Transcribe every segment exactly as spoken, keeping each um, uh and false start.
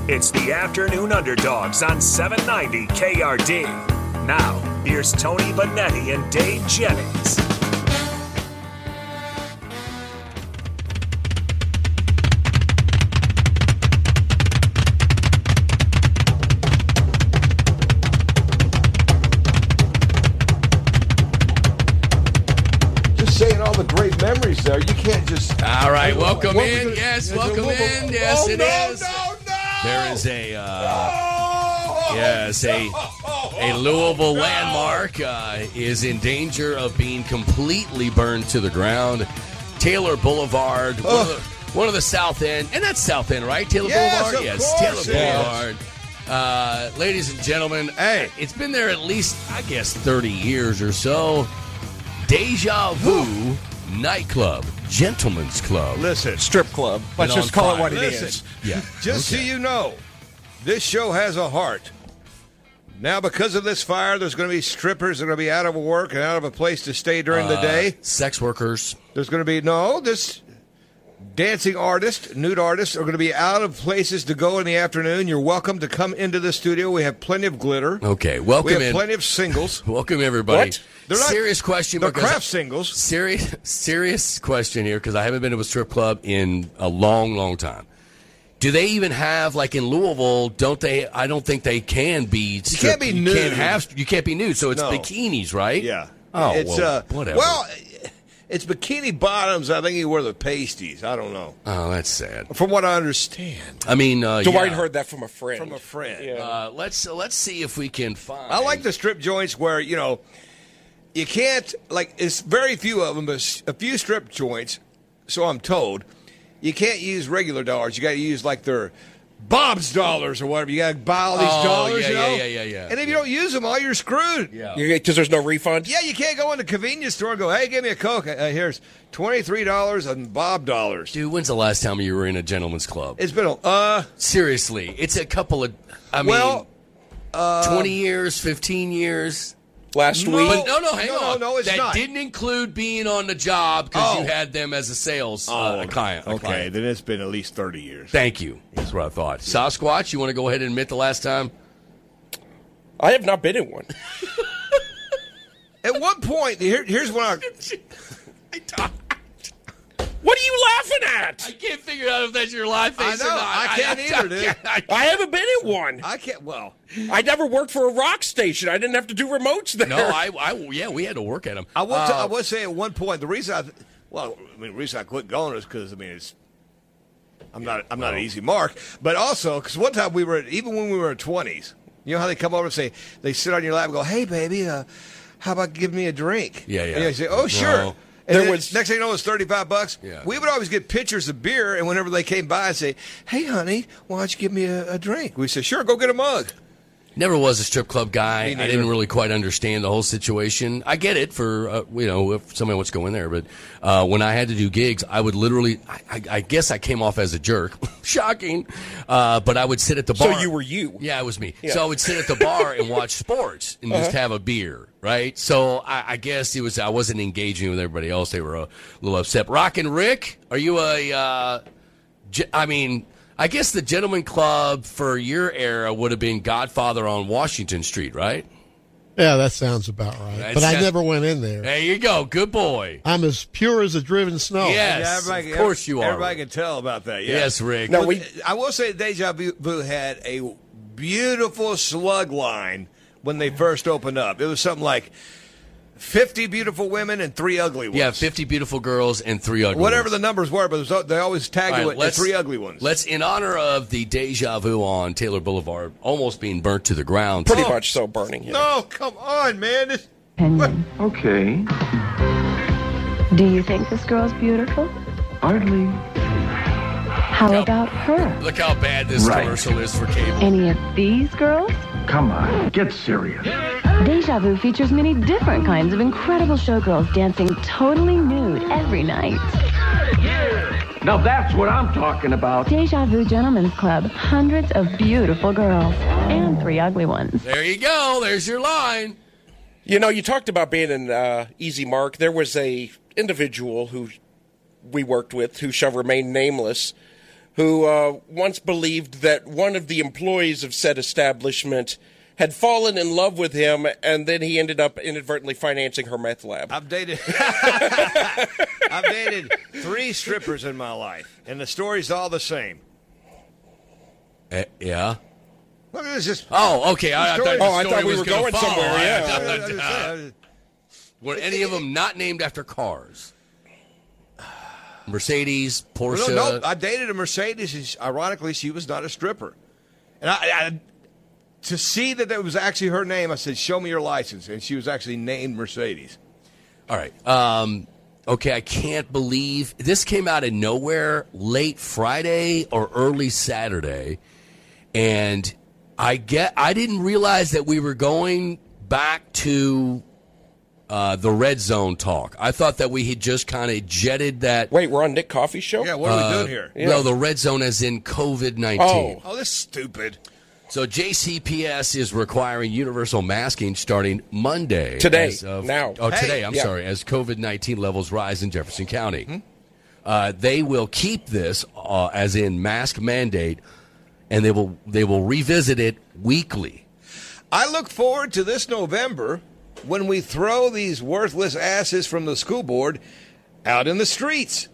It's the Afternoon Underdogs on seven ninety K R D. Now, here's Tony Bonetti and Dave Jennings. Just saying all the great memories there. You can't just... All right, welcome What in. gonna, Yes, welcome in. Yes, oh, it no, is. No, no, There is a... Uh, oh, yes, a... A Louisville landmark uh, is in danger of being completely burned to the ground. Taylor Boulevard, one, of the, one of the South End, and that's South End, right? Taylor Yes, Boulevard, of yes, course Taylor it is. Boulevard. Uh, ladies and gentlemen, hey, it's been there at least, I guess, thirty years or so. Deja Vu Nightclub, Gentlemen's Club. Listen, Strip club. Let's Been just on call it fire. what it Listen. is. Yeah, just okay. so you know, this show has a heart. Now, because of this fire, there's going to be strippers that are going to be out of work and out of a place to stay during the Uh, day. Sex workers. There's going to be, no, this dancing artists, nude artists are going to be out of places to go in the afternoon. You're welcome to come into the studio. We have plenty of glitter. Okay, welcome We have in. plenty of singles. Welcome, everybody. What? They're not- serious question. They're because- craft singles. Serious, serious question here because I haven't been to a strip club in a long, long time. Do they even have, like in Louisville? Don't they? I don't think they can be. Strip, can't be you nude. Can't have. You can't be nude. So it's No. bikinis, right? Yeah. Oh, it's, well, uh, whatever. Well, it's bikini bottoms. I think you wear the pasties. I don't know. Oh, that's sad. From what I understand. I mean, uh, Dwight yeah. heard that from a friend. From a friend. Yeah. Uh, let's uh, let's see if we can find. I like the strip joints where, you know, you can't, like, it's very few of them, but a few strip joints, so I'm told, you can't use regular dollars. You got to use, like, their Bob's dollars or whatever. You got to buy all these Oh, dollars, yeah, you know? yeah, yeah, yeah, yeah. And if you don't use them all, you're screwed. Yeah. Because there's no refund? Yeah, you can't go in the convenience store and go, hey, give me a Coke. Uh, here's twenty-three dollars and Bob dollars. Dude, when's the last time you were in a gentleman's club? It's been a, uh, Seriously, it's a couple of. I mean, well, twenty years, fifteen years. Last No. week? But no, no, hang No, no, on. no, it's that not. didn't include being on the job because Oh. you had them as a sales uh, a client. a okay, client. then it's been at least thirty years. Thank you. That's what I thought. Sasquatch, you want to go ahead and admit the last time? I have not been in one. At one point, here, here's when I... I, don't- What are you laughing at? I can't figure out if that's your live face I know, or not. I can't either, dude. I, I haven't been in one. I can't, well... I never worked for a rock station. I didn't have to do remotes there. no, I, I, yeah, we had to work at them. I will. T- I will say at one point the reason I, well, I mean, the reason I quit going is because I mean it's, I'm not, I'm not an easy mark, but also because one time we were, even when we were in twenties, you know how they come over and say they sit on your lap and go, hey baby, uh, how about giving me a drink? Yeah, yeah. And you say, oh sure. No. And There then was- next thing you know, it's thirty-five bucks. Yeah. We would always get pitchers of beer, and whenever they came by, I'd say, hey honey, why don't you give me a, a drink? We say, sure, go get a mug. Never was a strip club guy. Me I neither. didn't really quite understand the whole situation. I get it for, uh, you know, if somebody wants to go in there. But uh, when I had to do gigs, I would literally, I, I, I guess I came off as a jerk. Shocking. Uh, but I would sit at the So bar. you were you. Yeah, it was me. Yeah. So I would sit at the bar and watch sports and just have a beer, right? So I, I guess it was I wasn't engaging with everybody else. They were a little upset. Rockin' Rick, are you a, uh, ge- I mean... I guess the Gentleman Club for your era would have been Godfather on Washington Street, right? Yeah, that sounds about right. That but I sounds- never went in there. There you go. Good boy. I'm as pure as a driven snow. Yes, everybody- of course you are. Everybody can tell about that. Yeah. Yes, Rick. No, Well, we- I will say Deja Vu had a beautiful slug line when they first opened up. It was something like fifty beautiful women and three ugly ones. Yeah, fifty beautiful girls and three ugly Whatever ones. the numbers were, but it was, they always tagged All right, it with the let's- three ugly ones. Let's, in honor of the Deja Vu on Taylor Boulevard almost being burnt to the ground. Pretty Oh. much so burning. Yeah. No, come on, man. This, Opinion. Okay, Do you think this girl's beautiful? hardly. How about her? Look how bad this Right. commercial is for cable. Any of these girls? Come on, get serious. Deja Vu features many different kinds of incredible showgirls dancing totally nude every night. Now that's what I'm talking about. Deja Vu Gentlemen's Club, hundreds of beautiful girls and three ugly ones. There you go. There's your line. You know, you talked about being an uh, easy mark. There was a individual who we worked with, who shall remain nameless, who uh, once believed that one of the employees of said establishment had fallen in love with him, and then he ended up inadvertently financing her meth lab. I've dated, I've dated three strippers in my life, and the story's all the same. Uh, yeah. Look at this. Just Oh, okay. I, I thought, the Oh, I story thought we was were gonna going follow. somewhere, I- yeah. I- I- I- I- just uh, saying. Were any of them not named after cars? Mercedes, Well, Porsche. no, no, I dated a Mercedes, and she- ironically, she was not a stripper. And I, I, to see that that was actually her name, I said, "Show me your license," and she was actually named Mercedes. All right. Um, okay, I can't believe this came out of nowhere late Friday or early Saturday, and I get I didn't realize that we were going back to uh, the red zone talk. I thought that we had just kind of jetted that. Wait, we're on Nick Coffey's show? Yeah, what are we doing here? No, the red zone as in COVID nineteen. Oh. Oh, this is stupid. So J C P S is requiring universal masking starting Monday. Today, as of- now. Oh, Hey. today, I'm Yeah. sorry, as COVID nineteen levels rise in Jefferson County. Uh, they will keep this uh, as in mask mandate, and they will they will revisit it weekly. I look forward to this November when we throw these worthless asses from the school board out in the streets.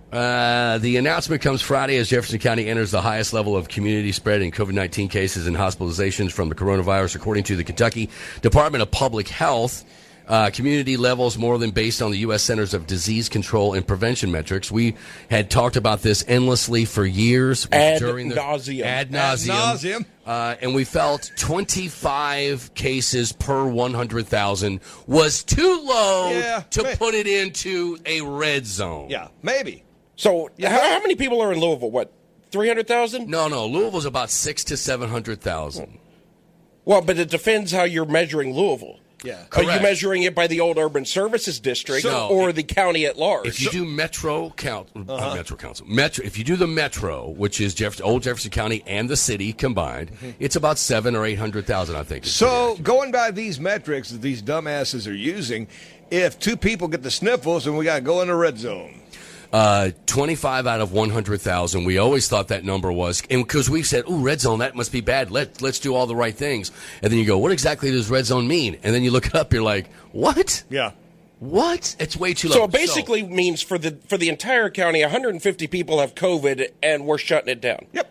Uh, the announcement comes Friday as Jefferson County enters the highest level of community spread in COVID nineteen cases and hospitalizations from the coronavirus, according to the Kentucky Department of Public Health. Uh, community levels more than based on the U S Centers of Disease Control and Prevention metrics. We had talked about this endlessly for years. Ad during the, nauseum. Ad Ad nauseum. nauseum. Uh, and we felt twenty-five cases per one hundred thousand was too low Yeah, to may- put it into a red zone. Yeah, maybe. So, how, how many people are in Louisville? What, three hundred thousand? No, no. Louisville's about six to seven hundred thousand. Well, but it depends how you're measuring Louisville. Yeah. Are you Correct. measuring it by the old urban services district So- or the county at large? If you do Metro count, uh, Uh-huh. Metro Council, Metro. If you do the Metro, which is Jeff, old Jefferson County and the city combined, it's about seven or eight hundred thousand, I think. is So, pretty accurate. going by these metrics that these dumbasses are using, if two people get the sniffles, then we got to go in the red zone. Uh, twenty-five out of one hundred thousand. We always thought that number was, and because we said, "Ooh, red zone, that must be bad. Let let's do all the right things." And then you go, "What exactly does red zone mean?" And then you look it up. You're like, "What? Yeah. What? It's way too low." so it basically means for the for the entire county, one hundred fifty people have COVID, and we're shutting it down. Yep.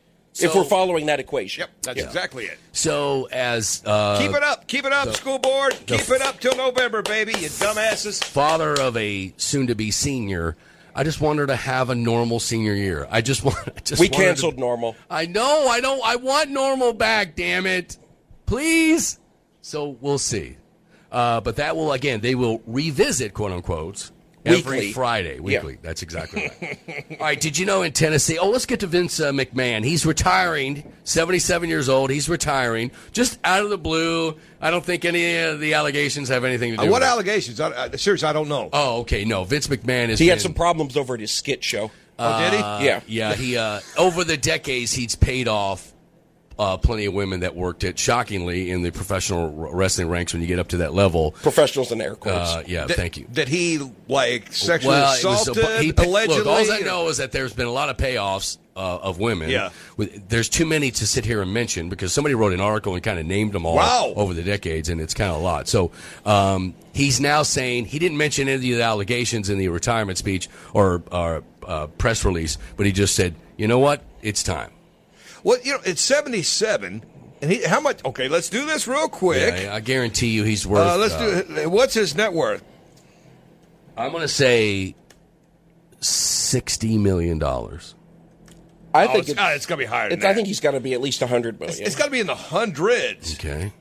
If So- we're following that equation. Yep. That's Yeah. exactly it. so as uh, Keep it up. Keep it up, school board. Keep it up till November, baby, you dumbasses. father of a soon-to-be senior, I just want her to have a normal senior year. I just want. I just We want her to- canceled normal. I know. I don't. I want normal back. Damn it, please. So we'll see. Uh, but that will again. They will revisit, quote unquote, every Weekly. Friday. Weekly. That's exactly right. All right. Did you know in Tennessee? Oh, let's get to Vince uh, McMahon. He's retiring. seventy-seven years old. He's retiring. Just out of the blue. I don't think any of the allegations have anything to do Uh, with what it. allegations? I, I, seriously, I don't know. Oh, okay. No, Vince McMahon is. He had some problems over at his skit show. oh, did he? Uh, Yeah. yeah. He uh, over the decades he's paid off uh, plenty of women that worked at shockingly in the professional r- wrestling ranks. When you get up to that level, Professionals in air quotes. uh, yeah. That- thank you. That he, like, sexually Well, it was assaulted, a- he pa- allegedly? Look, all I know is that there's been a lot of payoffs uh, of women. Yeah. With, there's too many to sit here and mention because somebody wrote an article and kind of named them all Wow. over the decades, and it's kind of a lot. So um, he's now saying he didn't mention any of the allegations in the retirement speech or, or uh, press release, but he just said, you know what, it's time. Well, you know, it's seventy-seven. And he, how much? Okay, let's do this real quick. Yeah, I guarantee you he's worth. uh, let's uh, do it. What's his net worth? I'm going to say sixty million dollars. I Oh, think it's, it- ah, it's got to be higher than it's- that. I think he's got to be at least one hundred million. it's got to be in the hundreds. Okay.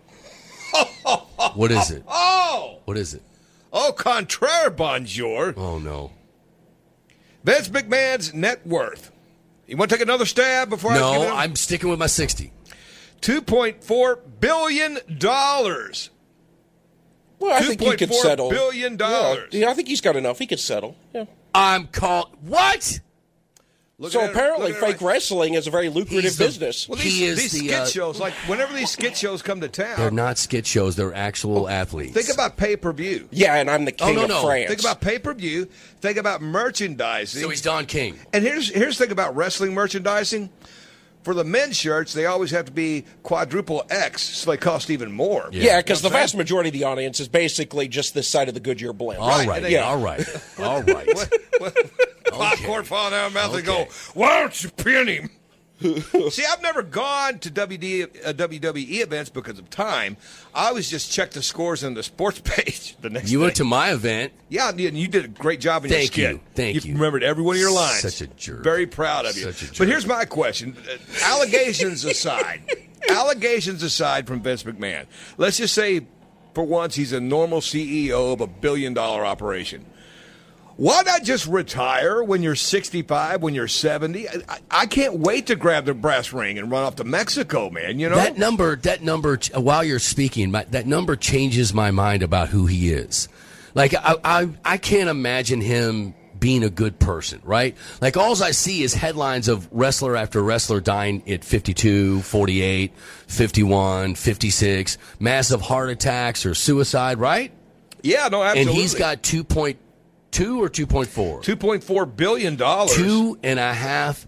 What is it? Oh, What is it? au contraire, bonjour. Oh no. Vince McMahon's net worth. You want to take another stab before I give No, it? I'm sticking with my sixty. two point four billion dollars. well, I think he could two point four settle. billion dollars. Yeah, yeah, I think he's got enough. He could settle. Yeah. I'm called what? Look So at it- apparently, look at it fake like- wresling is a very lucrative He's the- business. Well, He these, is these the, skit uh, shows, like whenever these skit shows come to They're town, not skit shows. They're actual athletes. think about pay-per-view. Yeah, and I'm the king no, of no. France. Think about pay-per-view. Think about merchandising. So he's Don King. And here's here's the thing about wrestling merchandising. For the men's shirts, they always have to be quadruple X, so they cost even more. Yeah, because You the know what I'm vast majority of the audience is basically just this side of the Goodyear blend. All Right, right. and they- Yeah. All right. All right. Popcorn fall down my mouth and Okay. go, why don't you pin him? See, I've never gone to W D, uh, W W E events because of time. I always just check the scores on the sports page the next You day. went to my event. Yeah, and you did a great job in Thank your you. skit. Thank you. remembered every one of your lines. Such a jerk. Very proud of you. Such a jerk. But here's my question. Uh, Allegations aside, allegations aside from Vince McMahon, let's just say for once he's a normal C E O of a billion-dollar operation. Why not just retire when you're sixty-five, when you're seventy? I, I can't wait to grab the brass ring and run off to Mexico, man. You know That number, that number, while you're speaking, my, that number changes my mind about who he is. Like, I, I, I can't imagine him being a good person, right? Like, all I see is headlines of wrestler after wrestler dying at fifty-two, forty-eight, fifty-one, fifty-six, massive heart attacks or suicide, right? Yeah, no, absolutely. And he's got two point two or two point four? two point four billion dollars. Two and a half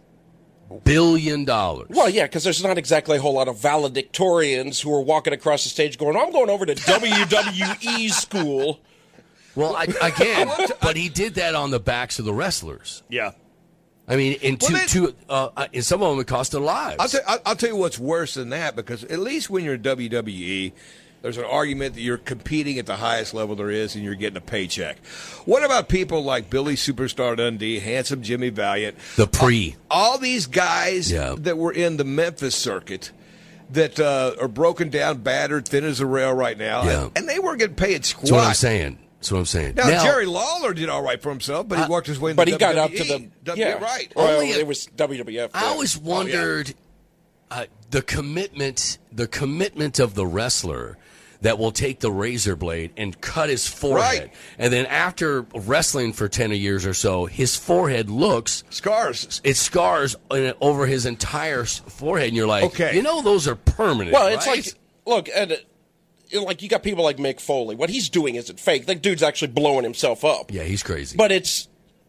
billion dollars. Well, yeah, because there's not exactly a whole lot of valedictorians who are walking across the stage going, I'm going over to W W E school. Well, I, again, but he did that on the backs of the wrestlers. Yeah. I mean, in two, Well, then- two, uh, uh, in some of them, it cost their lives. I'll, tell, I'll, I'll tell you what's worse than that, because at least when you're in W W E, there's an argument that you're competing at the highest level there is and you're getting a paycheck. What about people like Billy Superstar Dundee, Handsome Jimmy Valiant? The pre. All these guys Yeah. that were in the Memphis circuit that uh, are broken down, battered, thin as a rail right now, Yeah. and, and they weren't getting paid squat. That's what I'm saying. That's what I'm saying. Now, Jerry Lawler did all right for himself, but he worked his way into But he the got up W W E. to the. W W E, Yeah, right. Well, Only a- it was W W F. I yeah. always wondered uh, the commitment, the commitment of the wrestler that will take the razor blade and cut his forehead, Right. and then after wrestling for ten years or so, his forehead looks Scars. it scars in- over his entire s- forehead, and you're like, Okay. you know, those are permanent. Well, it's right? like, look, and, uh, you know, like you got people like Mick Foley. What he's doing isn't fake. That dude's actually blowing himself up. yeah, he's crazy. But it's,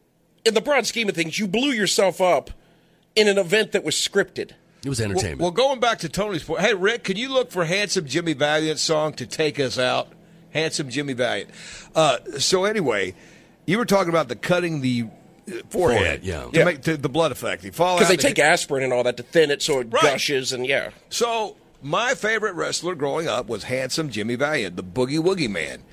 in the broad scheme of things, you blew yourself up in an event that was scripted. it was Well, entertainment. well, going back to Tony's point, hey, Rick, can you look for Handsome Jimmy Valiant's song to take us out? Handsome Jimmy Valiant. Uh, so anyway, you were talking about the cutting the uh, forehead, Forehead, yeah. to Yeah. make to the blood effect. They fall Because out they and take hit- aspirin and all that to thin it so it Right. gushes, and yeah. So my favorite wrestler growing up was Handsome Jimmy Valiant, the Boogie Woogie Man.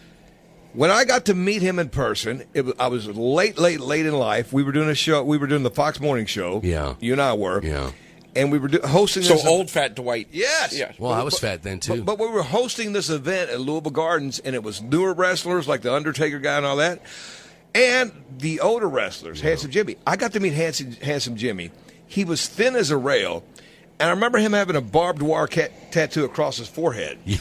When I got to meet him in person, it was, I was late, late, late in life. We were doing a show. We were doing the Fox Morning Show. Yeah. you and I were. Yeah. and we were do- hosting. So this old fat Dwight. Yes. Yeah. well, I was fat then, too. But, but we were hosting this event at Louisville Gardens, and it was newer wrestlers like the Undertaker guy and all that, and the older wrestlers, Handsome Jimmy. I got to meet Handsome, Handsome Jimmy. He was thin as a rail, and I remember him having a barbed wire ca- tattoo across his forehead. yeah.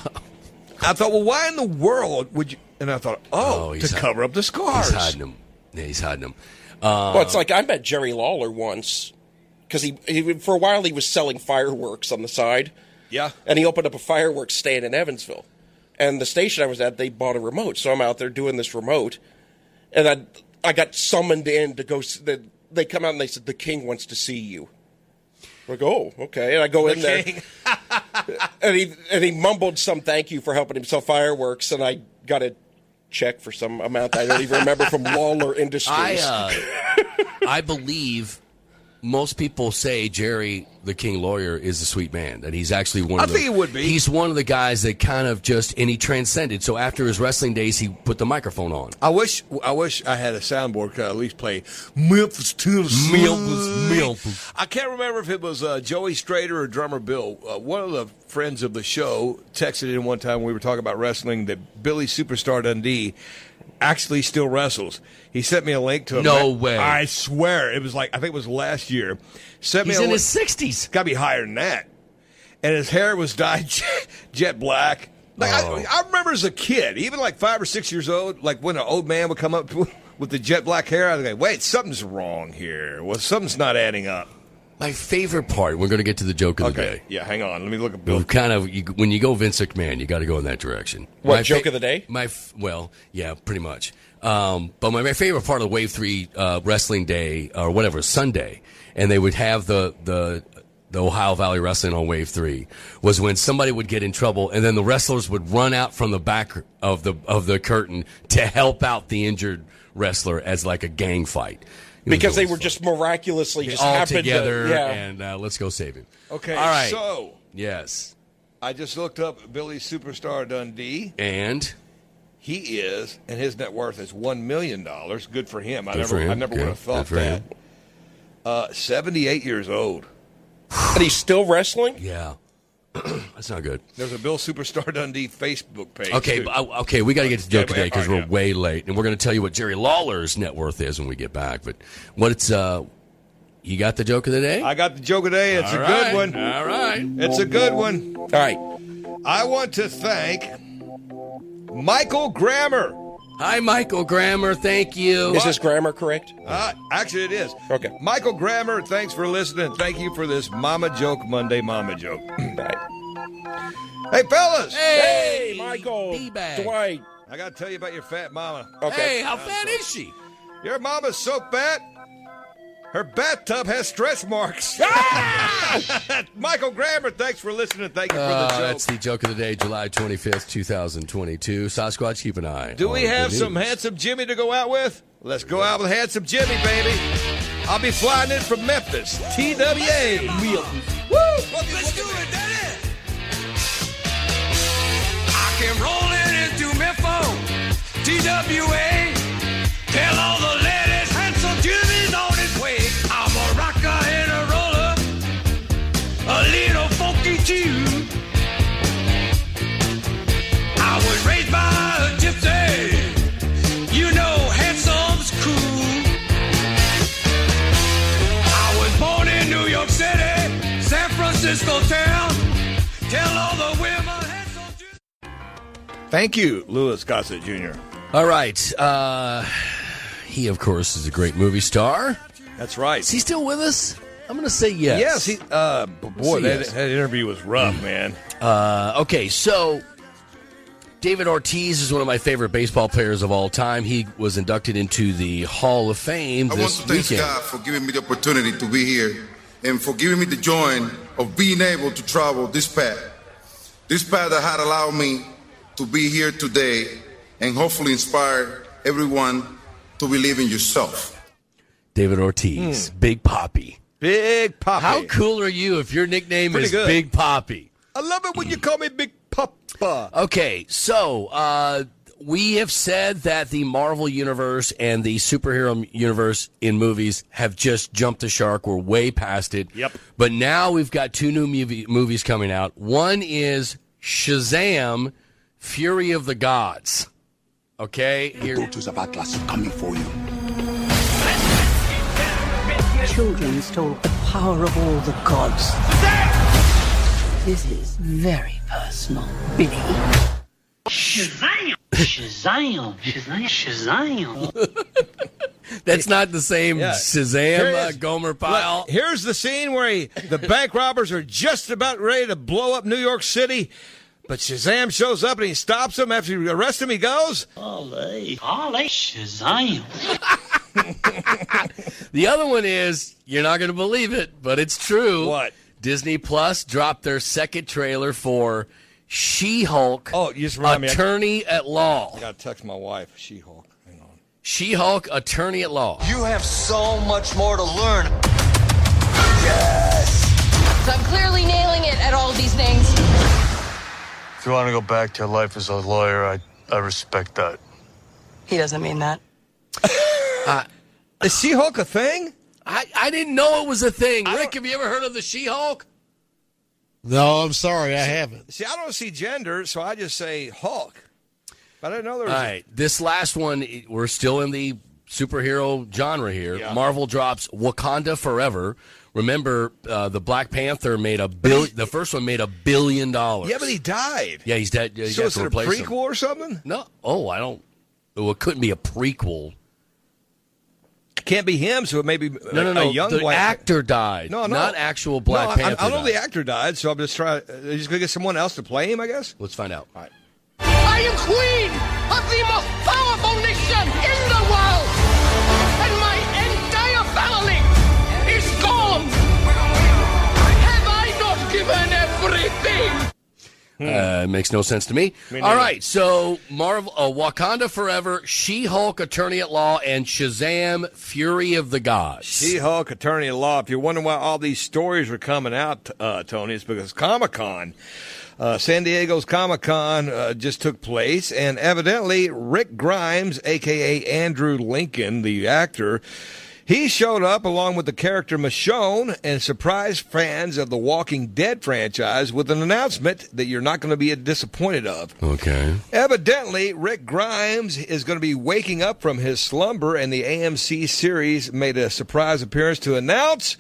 I thought, well, why in the world would you? And I thought, oh, Oh, to he's hi- cover up the scars. He's hiding them. Yeah, he's hiding them. Uh, Well, it's like I met Jerry Lawler once because he, he for a while he was selling fireworks on the side. Yeah. And he opened up a fireworks stand in Evansville. And the station I was at, they bought a remote. So I'm out there doing this remote. And I I got summoned in to go. s- They, they come out and they said, the king wants to see you. I go, oh, okay. And I go in there. and he and he mumbled some thank you for helping him sell fireworks. And I got a check for some amount I don't even remember from Lawler Industries. I, uh, I believe most people say Jerry, the King Lawyer, is a sweet man. That he's actually one I of the. think he would be. He's one of the guys that kind of just and he transcended. So after his wrestling days, he put the microphone on. I wish I wish I had a soundboard could at least play Memphis, Tennessee. Memphis, Memphis. I can't remember if it was uh, Joey Strader or drummer Bill. Uh, one of the friends of the show texted in one time when we were talking about wrestling that Billy Superstar Dundee actually still wrestles. He sent me a link to a No way. I swear it was like I think it was last year. Sent me He's a in link. his sixties. Got to be higher than that. And his hair was dyed jet, jet black. Like Oh. I, I remember as a kid, even like five or six years old, like when an old man would come up to with the jet black hair. I was like, wait, something's wrong here. Well, something's not adding up. My favorite part, we're going to get to the joke of the Okay, day. yeah, hang on. Let me look at Bill. We've kind of you, when you go Vince McMahon, you got to go in that direction. What, My joke of the day? My f- well, yeah, pretty much. Um, but my, my favorite part of Wave Three uh, Wrestling Day or whatever Sunday, and they would have the the the Ohio Valley Wrestling on Wave Three was when somebody would get in trouble, and then the wrestlers would run out from the back of the of the curtain to help out the injured wrestler as like a gang fight. It was Because they always were fun. just miraculously just all happened together, to, yeah. and uh, let's go save him. Okay, all right. so Yes, I just looked up Billy Superstar Dundee. and He is, and his net worth is one million dollars. Good for him. I Good never, for him. I never Good. would have thought Good for that. him. Uh, seventy-eight years old. And he's still wrestling? yeah, that's not good. There's a Bill Superstar Dundee Facebook page. Okay, too. but, uh, okay, we got to get to the joke Yeah, today because all we're right, yeah. way late, and we're going to tell you what Jerry Lawler's net worth is when we get back. But what it's, uh, you got the joke of the day? I got the joke of the day. It's All a right. good one. All right. It's a good one. All right. I want to thank Michael Grammer. Hi, Michael Grammer. Thank you. Is this grammar correct? Uh, actually, it is. Okay. Michael Grammer, thanks for listening. Thank you for this Mama Joke Monday Mama Joke. Right. Hey, fellas. Hey, Michael. D-bag. Dwight. I got to tell you about your fat mama. Okay. Hey, how fat is she? Your mama's so fat, her bathtub has stretch marks. Michael Grammer, thanks for listening. Thank you for the Uh, joke. that's the joke of the day, July twenty-fifth, twenty twenty-two. Sasquatch, keep an eye. Do we on have the some news. handsome Jimmy to go out with? Let's go out with handsome Jimmy, baby. I'll be flying in from Memphis. T W A. Woo! Let's do it, Daddy. I came rolling into Memphis, T W A. Tell all the ladies, handsome Jimmy's on his way. I'm a rocker and a roller, a little funky too. I was raised by a gypsy. You know, handsome's cool. I was born in New York City, San Francisco town. Tell all the women, handsome Jimmy. Thank you, Louis Gossett Junior All right. Uh, he, of course, is a great movie star. That's right. Is he still with us? I'm going to say yes. Yes, he. Uh, b- boy, Say that, yes. that interview was rough, man. Uh, okay, so David Ortiz is one of my favorite baseball players of all time. He was inducted into the Hall of Fame I want this to thank weekend. God for giving me the opportunity to be here and for giving me the joy of being able to travel this path. This path that had allowed me to be here today and hopefully inspire everyone to believe in yourself. David Ortiz, Big Poppy. Big Poppy. How cool are you if your nickname Pretty is good. Big Poppy? I love it when you call me Big Papa. Okay, so uh, we have said that the Marvel Universe and the superhero universe in movies have just jumped the shark. We're way past it. Yep. But now we've got two new movie, movies coming out. One is Shazam, Fury of the Gods. Okay? Here. Daughters of Atlas are coming for you. Children stole the power of all the gods. This is very personal, Billy. Shazam! Shazam! Shazam! Shazam! That's not the same Yeah. Shazam, Here it uh, is. Gomer Pyle. Look, here's the scene where he, the bank robbers are just about ready to blow up New York City, but Shazam shows up and he stops them. After he arrests him, he goes, Ollie! Ollie! Shazam! The other one is, you're not going to believe it, but it's true. What? Disney Plus dropped their second trailer for She-Hulk, Oh, you just remind me. I- Attorney at Law. I got to text my wife, She-Hulk. Hang on. She-Hulk, Attorney at Law. You have so much more to learn. So I'm clearly nailing it at all of these things. If you want to go back to your life as a lawyer, I, I respect that. He doesn't mean that. Uh, Is She-Hulk a thing? I, I didn't know it was a thing. Rick, have you ever heard of the She-Hulk? No, I'm sorry, I haven't. See, I don't see gender, so I just say Hulk. But I didn't know there was All right, this last one, we're still in the superhero genre here. Yeah. Marvel drops Wakanda Forever. Remember, uh, the Black Panther made a billion. The first one made a billion dollars. Yeah, but he died. Yeah, he's dead. You So have is to it a replace prequel him. or something? No. Oh, I don't. Well, it couldn't be a prequel. can't be him, so it may be No, a, no, no. a young the Black actor died. No, no. Not actual Black no, I- Panther I, I know died. the actor died, so I'm just trying. Uh, they're just going to get someone else to play him, I guess? Let's find out. All right. I am queen of the most powerful nation in the world, and my entire family is gone. Have I not given everything? Uh, makes no sense to me. Me All neither. right, so Marvel, uh, Wakanda Forever, She-Hulk, Attorney at Law, and Shazam, Fury of the Gods. She-Hulk, Attorney at Law. If you're wondering why all these stories are coming out, uh, Tony, it's because Comic-Con, uh, San Diego's Comic-Con uh, just took place, and evidently Rick Grimes, a k a. Andrew Lincoln, the actor, he showed up along with the character Michonne and surprised fans of the Walking Dead franchise with an announcement that you're not going to be disappointed of. Okay. Evidently, Rick Grimes is going to be waking up from his slumber, and the A M C series made a surprise appearance to announce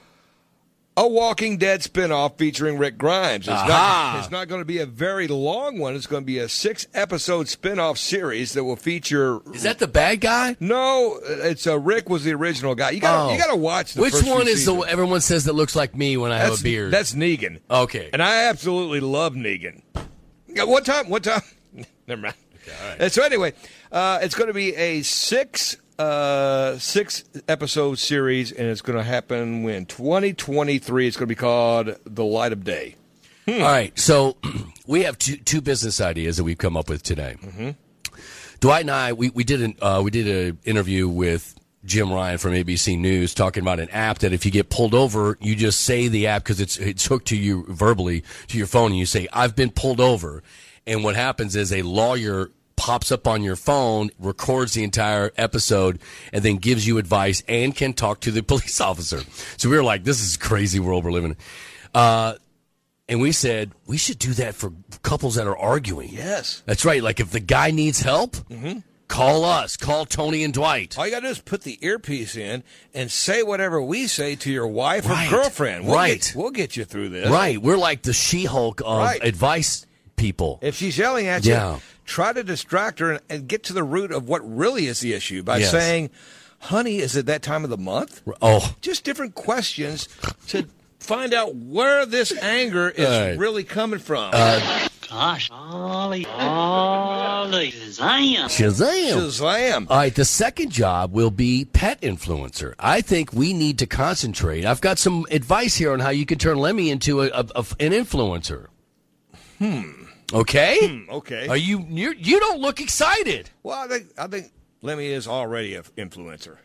a Walking Dead spinoff featuring Rick Grimes. It's Aha. not, it's not going to be a very long one. It's going to be a six-episode spinoff series that will feature... Is that the bad guy? No, it's uh, Rick was the original guy. You got Oh. you got to watch the Which first few one is the seasons. everyone says that looks like me when I have That's, a beard? That's Negan. Okay. And I absolutely love Negan. Yeah, one time, one time. Never mind. all right. And so anyway, uh, it's going to be a six uh, six episode series, and it's going to happen when twenty twenty-three. It's going to be called The Light of Day. All right, so we have two, two business ideas that we've come up with today. Mm-hmm. Dwight and I, we, we did an uh, we did an interview with Jim Ryan from A B C News talking about an app that if you get pulled over, you just say the app because it's it's hooked to you verbally to your phone, and you say, "I've been pulled over," and what happens is a lawyer pops up on your phone, records the entire episode, and then gives you advice and can talk to the police officer. So we were like, "This is a crazy world we're living in." Uh, And we said, we should do that for couples that are arguing. Yes. That's right. Like if the guy needs help, Mm-hmm. call us. Call Tony and Dwight. All you got to do is put the earpiece in and say whatever we say to your wife Right. or girlfriend. We'll Right. Get, we'll get you through this. Right. We're like the She-Hulk of Right. advice people. If she's yelling at you, Yeah. try to distract her and, and get to the root of what really is the issue by Yes. saying, honey, is it that time of the month? Oh. Just different questions to find out where this anger is Right. really coming from. Uh, Gosh, Ollie, Ollie, Shazam. Shazam. Shazam. All right, the second job will be pet influencer. I think we need to concentrate. I've got some advice here on how you can turn Lemmy into a, a, a, an influencer. Hmm. Okay? Hmm, okay. Are you you you don't look excited. Well, I think I think Lemmy is already an influencer.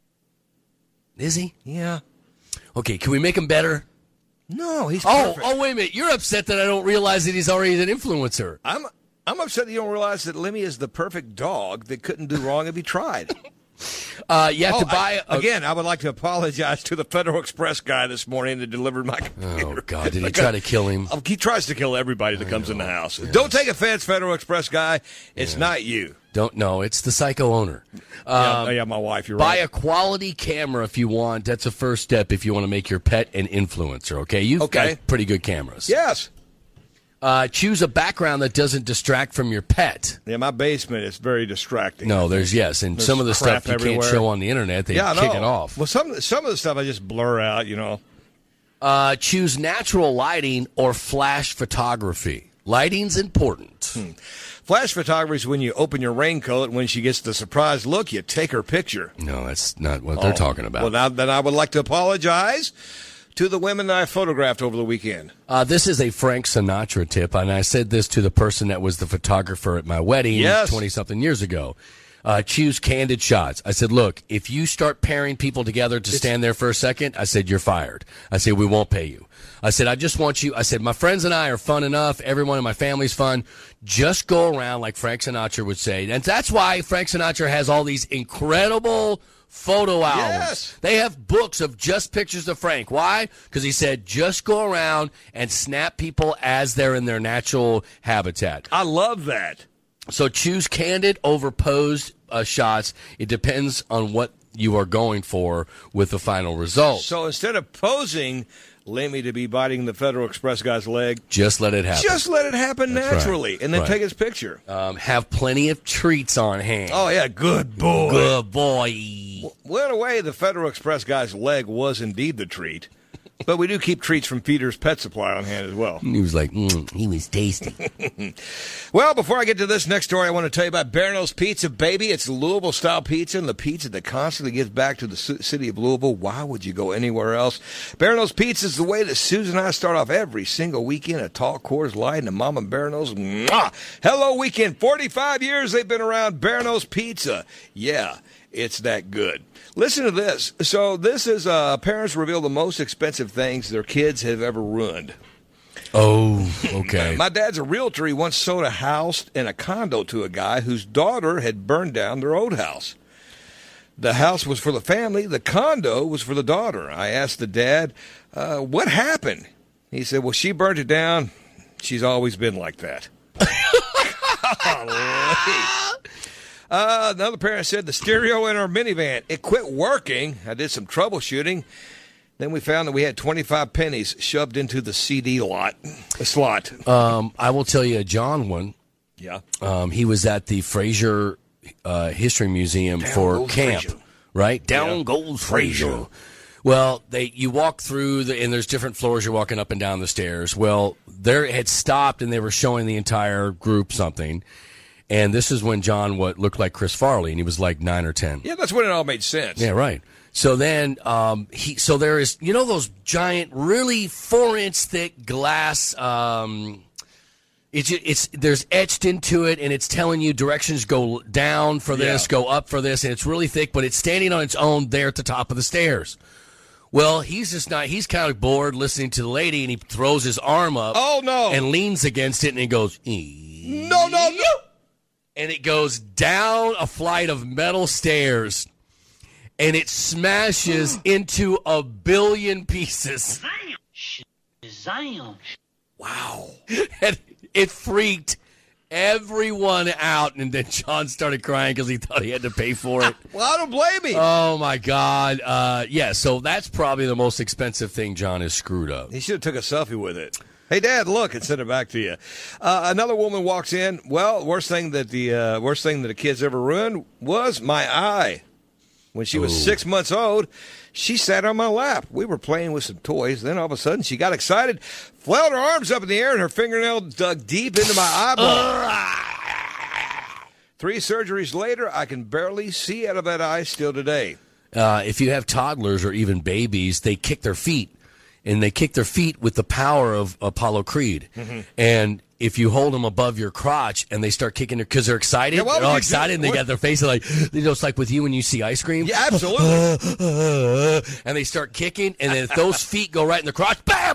Is he? Yeah. Okay, can we make him better? No, he's Oh, perfect. oh, wait a minute. You're upset that I don't realize that he's already an influencer. I'm I'm upset that you don't realize that Lemmy is the perfect dog that couldn't do wrong if he tried. Uh, you have Oh, to buy I- a, again. I would like to apologize to the Federal Express guy this morning that delivered my computer. Oh, God, did he try to kill him? Oh, he tries to kill everybody that comes in the house. Don't take offense, Federal Express guy. It's not you. Don't know. It's the psycho owner. Yeah, Um, yeah, my wife. You're buy right. a quality camera if you want. That's a first step if you want to make your pet an influencer. Okay, you've Okay. got pretty good cameras. Yes. Uh, choose a background that doesn't distract from your pet. Yeah, my basement is very distracting. No, there's yes, and There's some of the crap stuff you everywhere. can't show on the internet. They yeah, I kick know. it off. Well, some some of the stuff I just blur out. You know. Uh, choose natural lighting or flash photography. Lighting's important. Hmm. Flash photography is when you open your raincoat and when she gets the surprised look, you take her picture. No, that's not what they're Oh. talking about. Well, now then I would like to apologize to the women that I photographed over the weekend. Uh, this is a Frank Sinatra tip, and I said this to the person that was the photographer at my wedding Yes. twenty-something years ago. Uh, choose candid shots. I said, look, if you start pairing people together to stand there for a second, I said, you're fired. I said, we won't pay you. I said, I just want you, I said, my friends and I are fun enough. Everyone in my family's fun. Just go around like Frank Sinatra would say. And that's why Frank Sinatra has all these incredible photo albums. Yes. They have books of just pictures of Frank. Why? Because he said, just go around and snap people as they're in their natural habitat. I love that. So choose candid over posed uh, shots. It depends on what you are going for with the final result. So instead of posing Lemmy to be biting the Federal Express guy's leg, just let it happen. Just let it happen That's naturally, right. and then Right. take his picture. Um, have plenty of treats on hand. Oh, yeah, good boy. Good boy. Well, in a way, the Federal Express guy's leg was indeed the treat. But we do keep treats from Peter's Pet Supply on hand as well. He was like, mm, he was tasty. Well, before I get to this next story, I want to tell you about Barano's Pizza, baby. It's Louisville-style pizza and the pizza that constantly gives back to the city of Louisville. Why would you go anywhere else? Barano's Pizza is the way that Susan and I start off every single weekend at Tall Coors Light and the Mama Barano's. Mwah! Hello, weekend. forty-five years they've been around. Barano's Pizza. Yeah, it's that good. Listen to this. So this is uh, parents reveal the most expensive things their kids have ever ruined. Oh, okay. My dad's a realtor. He once sold a house and a condo to a guy whose daughter had burned down their old house. The house was for the family. The condo was for the daughter. I asked the dad, uh, what happened? He said, well, she burnt it down. She's always been like that. Uh, another parent said the stereo in our minivan, it quit working. I did some troubleshooting. Then we found that we had twenty-five pennies shoved into the C D lot, a slot. Um, I will tell you a John one. Yeah. Um, he was at the Fraser uh, History Museum Down for goes camp, Fraser. right? Down Yeah. goes Fraser. Fraser. Well, they you walk through, the, and there's different floors. You're walking up and down the stairs. Well, they had stopped, and they were showing the entire group something. And this is when John what looked like Chris Farley, and he was like nine or ten. Yeah, that's when it all made sense. Yeah, right. So then um, he, so there is, you know, those giant, really four inch thick glass. Um, it's it's there's etched into it, and it's telling you directions go down for this, Yeah. go up for this, and it's really thick, but it's standing on its own there at the top of the stairs. Well, he's just not. He's kind of bored listening to the lady, and he throws his arm up. Oh no! And leans against it, and he goes, "Eh." No, no, no! And it goes down a flight of metal stairs, and it smashes into a billion pieces. Zion. Wow. And it freaked everyone out, and then John started crying because he thought he had to pay for it. Well, I don't blame him. Oh, my God. Uh, yeah, so that's probably the most expensive thing John has screwed up. He should have took a selfie with it. Hey, Dad, look, and sent it back to you. Uh, another woman walks in. Well, worst thing that the uh, worst thing that the kids ever ruined was my eye. When she was Ooh. six months old, she sat on my lap. We were playing with some toys. Then all of a sudden, she got excited, flailed her arms up in the air, and her fingernail dug deep into my eyeball. Three surgeries later, I can barely see out of that eye still today. Uh, if you have toddlers or even babies, they kick their feet. And they kick their feet with the power of Apollo Creed. Mm-hmm. And if you hold them above your crotch and they start kicking their, because they're excited, Yeah, why would they're all you excited, do- and they what- got their face like, you know, it's like with you when you see ice cream. Yeah, absolutely. And they start kicking, and then if those feet go right in the crotch, bam!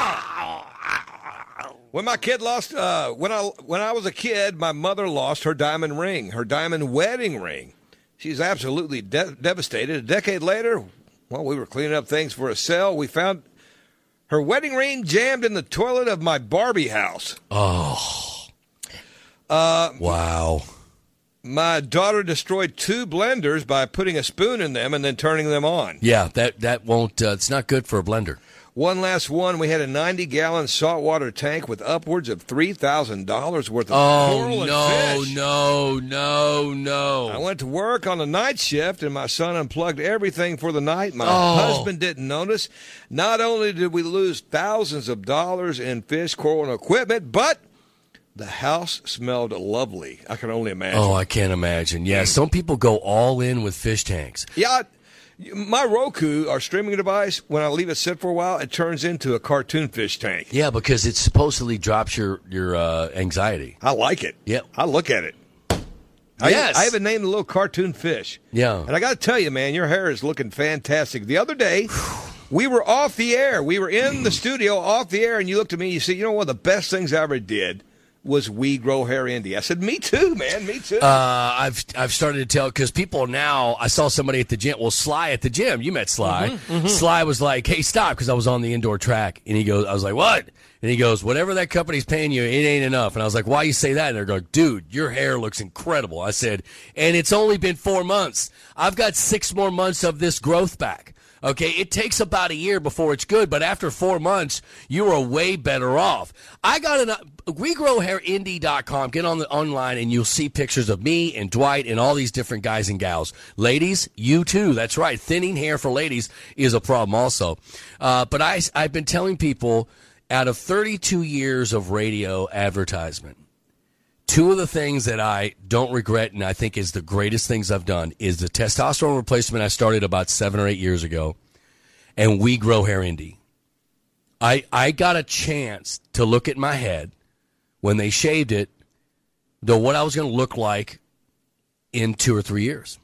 When my kid lost, uh, when I when I was a kid, my mother lost her diamond ring, her diamond wedding ring. She's absolutely de- devastated. A decade later, well, we were cleaning up things for a sale. We found her wedding ring jammed in the toilet of my Barbie house. Oh. Uh, wow. My daughter destroyed two blenders by putting a spoon in them and then turning them on. Yeah, that, that won't, uh, it's not good for a blender. One last one, we had a ninety-gallon saltwater tank with upwards of three thousand dollars worth of Oh, coral and no, fish. no, no, no. I went to work on the night shift, and my son unplugged everything for the night. My Oh. husband didn't notice. Not only did we lose thousands of dollars in fish, coral, and equipment, but the house smelled lovely. I can only imagine. Oh, I can't imagine. Yeah, some people go all in with fish tanks. Yeah, I- my Roku, our streaming device, when I leave it sit for a while, it turns into a cartoon fish tank. Yeah, because it supposedly drops your your uh, anxiety. I like it. Yep. I look at it. I, Yes. I even named the little cartoon fish. Yeah. And I got to tell you, man, your hair is looking fantastic. The other day, we were off the air. We were in the studio off the air, and you looked at me and you said, you know, one of the best things I ever did was We Grow Hair Indy. I said, me too, man, me too. Uh, I've I've started to tell because people now. I saw somebody at the gym. Well, Sly at the gym. You met Sly. Mm-hmm, mm-hmm. Sly was like, "Hey, stop!" Because I was on the indoor track, and he goes, "I was like, what?" And he goes, "Whatever that company's paying you, it ain't enough." And I was like, "Why you say that?" And they're going, "Dude, your hair looks incredible." I said, "And it's only been four months. I've got six more months of this growth back." Okay, it takes about a year before it's good, but after four months, you are way better off. I got an we grow hair indy dot com. Get on the online and you'll see pictures of me and Dwight and all these different guys and gals. Ladies, you too. That's right. Thinning hair for ladies is a problem also. Uh, but I, I've been telling people out of thirty-two years of radio advertisement, two of the things that I don't regret and I think is the greatest things I've done is the testosterone replacement I started about seven or eight years ago and We Grow Hair Indy. I I got a chance to look at my head when they shaved it, though what I was going to look like in two or three years.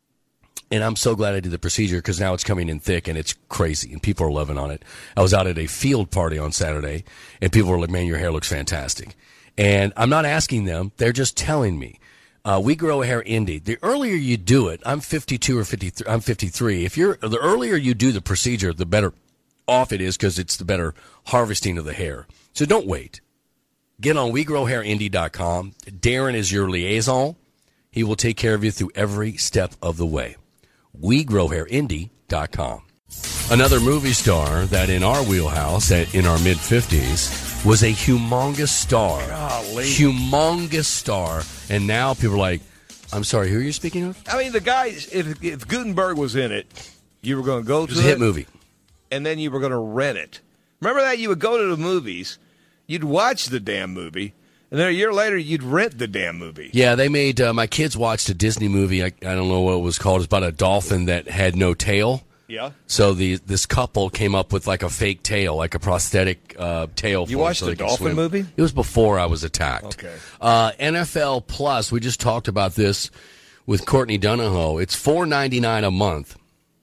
And I'm so glad I did the procedure because now it's coming in thick and it's crazy and people are loving on it. I was out at a field party on Saturday and people were like, "Man, your hair looks fantastic." And I'm not asking them. They're just telling me. Uh, We Grow Hair Indy. The earlier you do it, I'm fifty-two or fifty-three. I'm fifty-three. If you're the earlier you do the procedure, the better off it is because it's the better harvesting of the hair. So don't wait. Get on we grow hair indy dot com. Darren is your liaison. He will take care of you through every step of the way. we grow hair indy dot com. Another movie star that in our wheelhouse at, in our mid-fifties was a humongous star. Golly. Humongous star. And now people are like, I'm sorry, who are you speaking of? I mean, the guy, if, if Gutenberg was in it, you were going to go to it. was a hit movie. And then you were going to rent it. Remember that? You would go to the movies, you'd watch the damn movie, and then a year later, you'd rent the damn movie. Yeah, they made, uh, my kids watched a Disney movie, I, I don't know what it was called, it's about a dolphin that had no tail. Yeah. So the this couple came up with like a fake tail, like a prosthetic uh, tail. You for watched so the they could dolphin swim. movie? It was before I was attacked. Okay. Uh, N F L Plus, we just talked about this with Courtney Donahoe. It's four ninety-nine a month,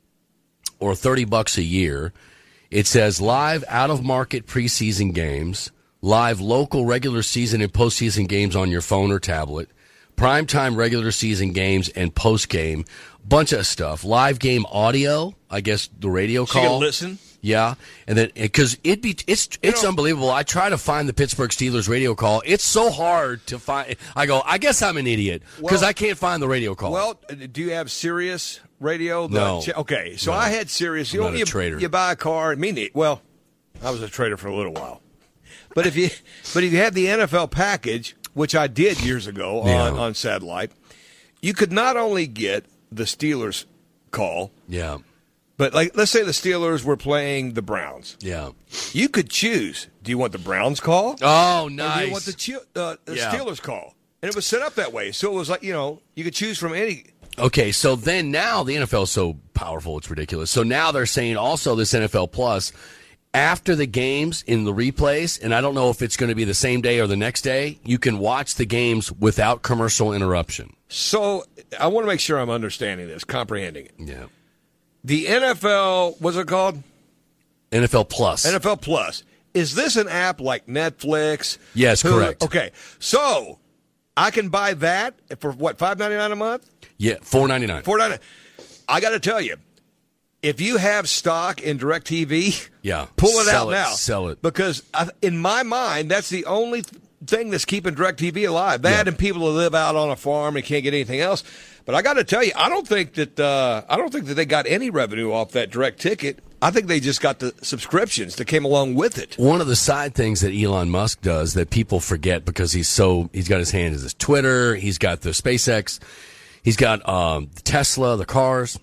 or thirty bucks a year. It says live out of market preseason games, live local regular season and postseason games on your phone or tablet, primetime regular season games and post game. Bunch of stuff. Live game audio, I guess the radio So you call. can listen? Yeah, and then because it be it's it's know, unbelievable. I try to find the Pittsburgh Steelers radio call. It's so hard to find. I go, I guess I'm an idiot because Well- I can't find the radio call. Well, do you have Sirius radio? The No. ch- Okay, so No. I had Sirius. I'm You, not a you, trader. you buy a car. Me neither. Well, I was a trader for a little while. But if you but if you had the N F L package, which I did years ago Yeah. on, on satellite, you could not only get the Steelers call, yeah, but like let's say the Steelers were playing the Browns. yeah. You could choose. Do you want the Browns call? Oh, Or do nice. you want the, Chi- uh, the Yeah. Steelers call? And it was set up that way. So it was like, you know, you could choose from any. Okay, so then now the N F L is so powerful, it's ridiculous. So now they're saying also this N F L Plus, after the games in the replays, and I don't know if it's going to be the same day or the next day, you can watch the games without commercial interruption. So I want to make sure I'm understanding this, comprehending it. Yeah. The N F L, what's it called? N F L Plus. N F L Plus. Is this an app like Netflix? Yes, Hulu? correct. Okay, so I can buy that for what, five ninety-nine a month? Yeah, four ninety-nine. four ninety-nine. I got to tell you, if you have stock in DirecTV, Yeah. pull it Sell out it, now. sell it. Because I, in my mind, that's the only th- thing that's keeping DirecTV alive. That Yeah. and people who live out on a farm and can't get anything else. But I got to tell you, I don't think that uh, I don't think that they got any revenue off that direct ticket. I think they just got the subscriptions that came along with it. One of the side things that Elon Musk does that people forget because he's so he's got his hand in his Twitter, he's got the SpaceX, he's got um, Tesla, the cars.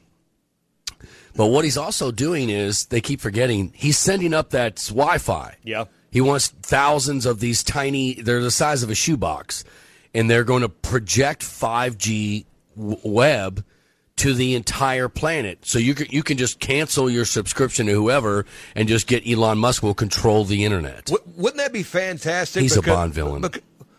But what he's also doing is they keep forgetting he's sending up that Wi-Fi. Yeah. He wants thousands of these tiny. They're the size of a shoebox, and they're going to project five G w- web to the entire planet. So you can, you can just cancel your subscription to whoever and just get Elon Musk will control the internet. W- wouldn't that be fantastic? He's a Because- Bond villain. bec-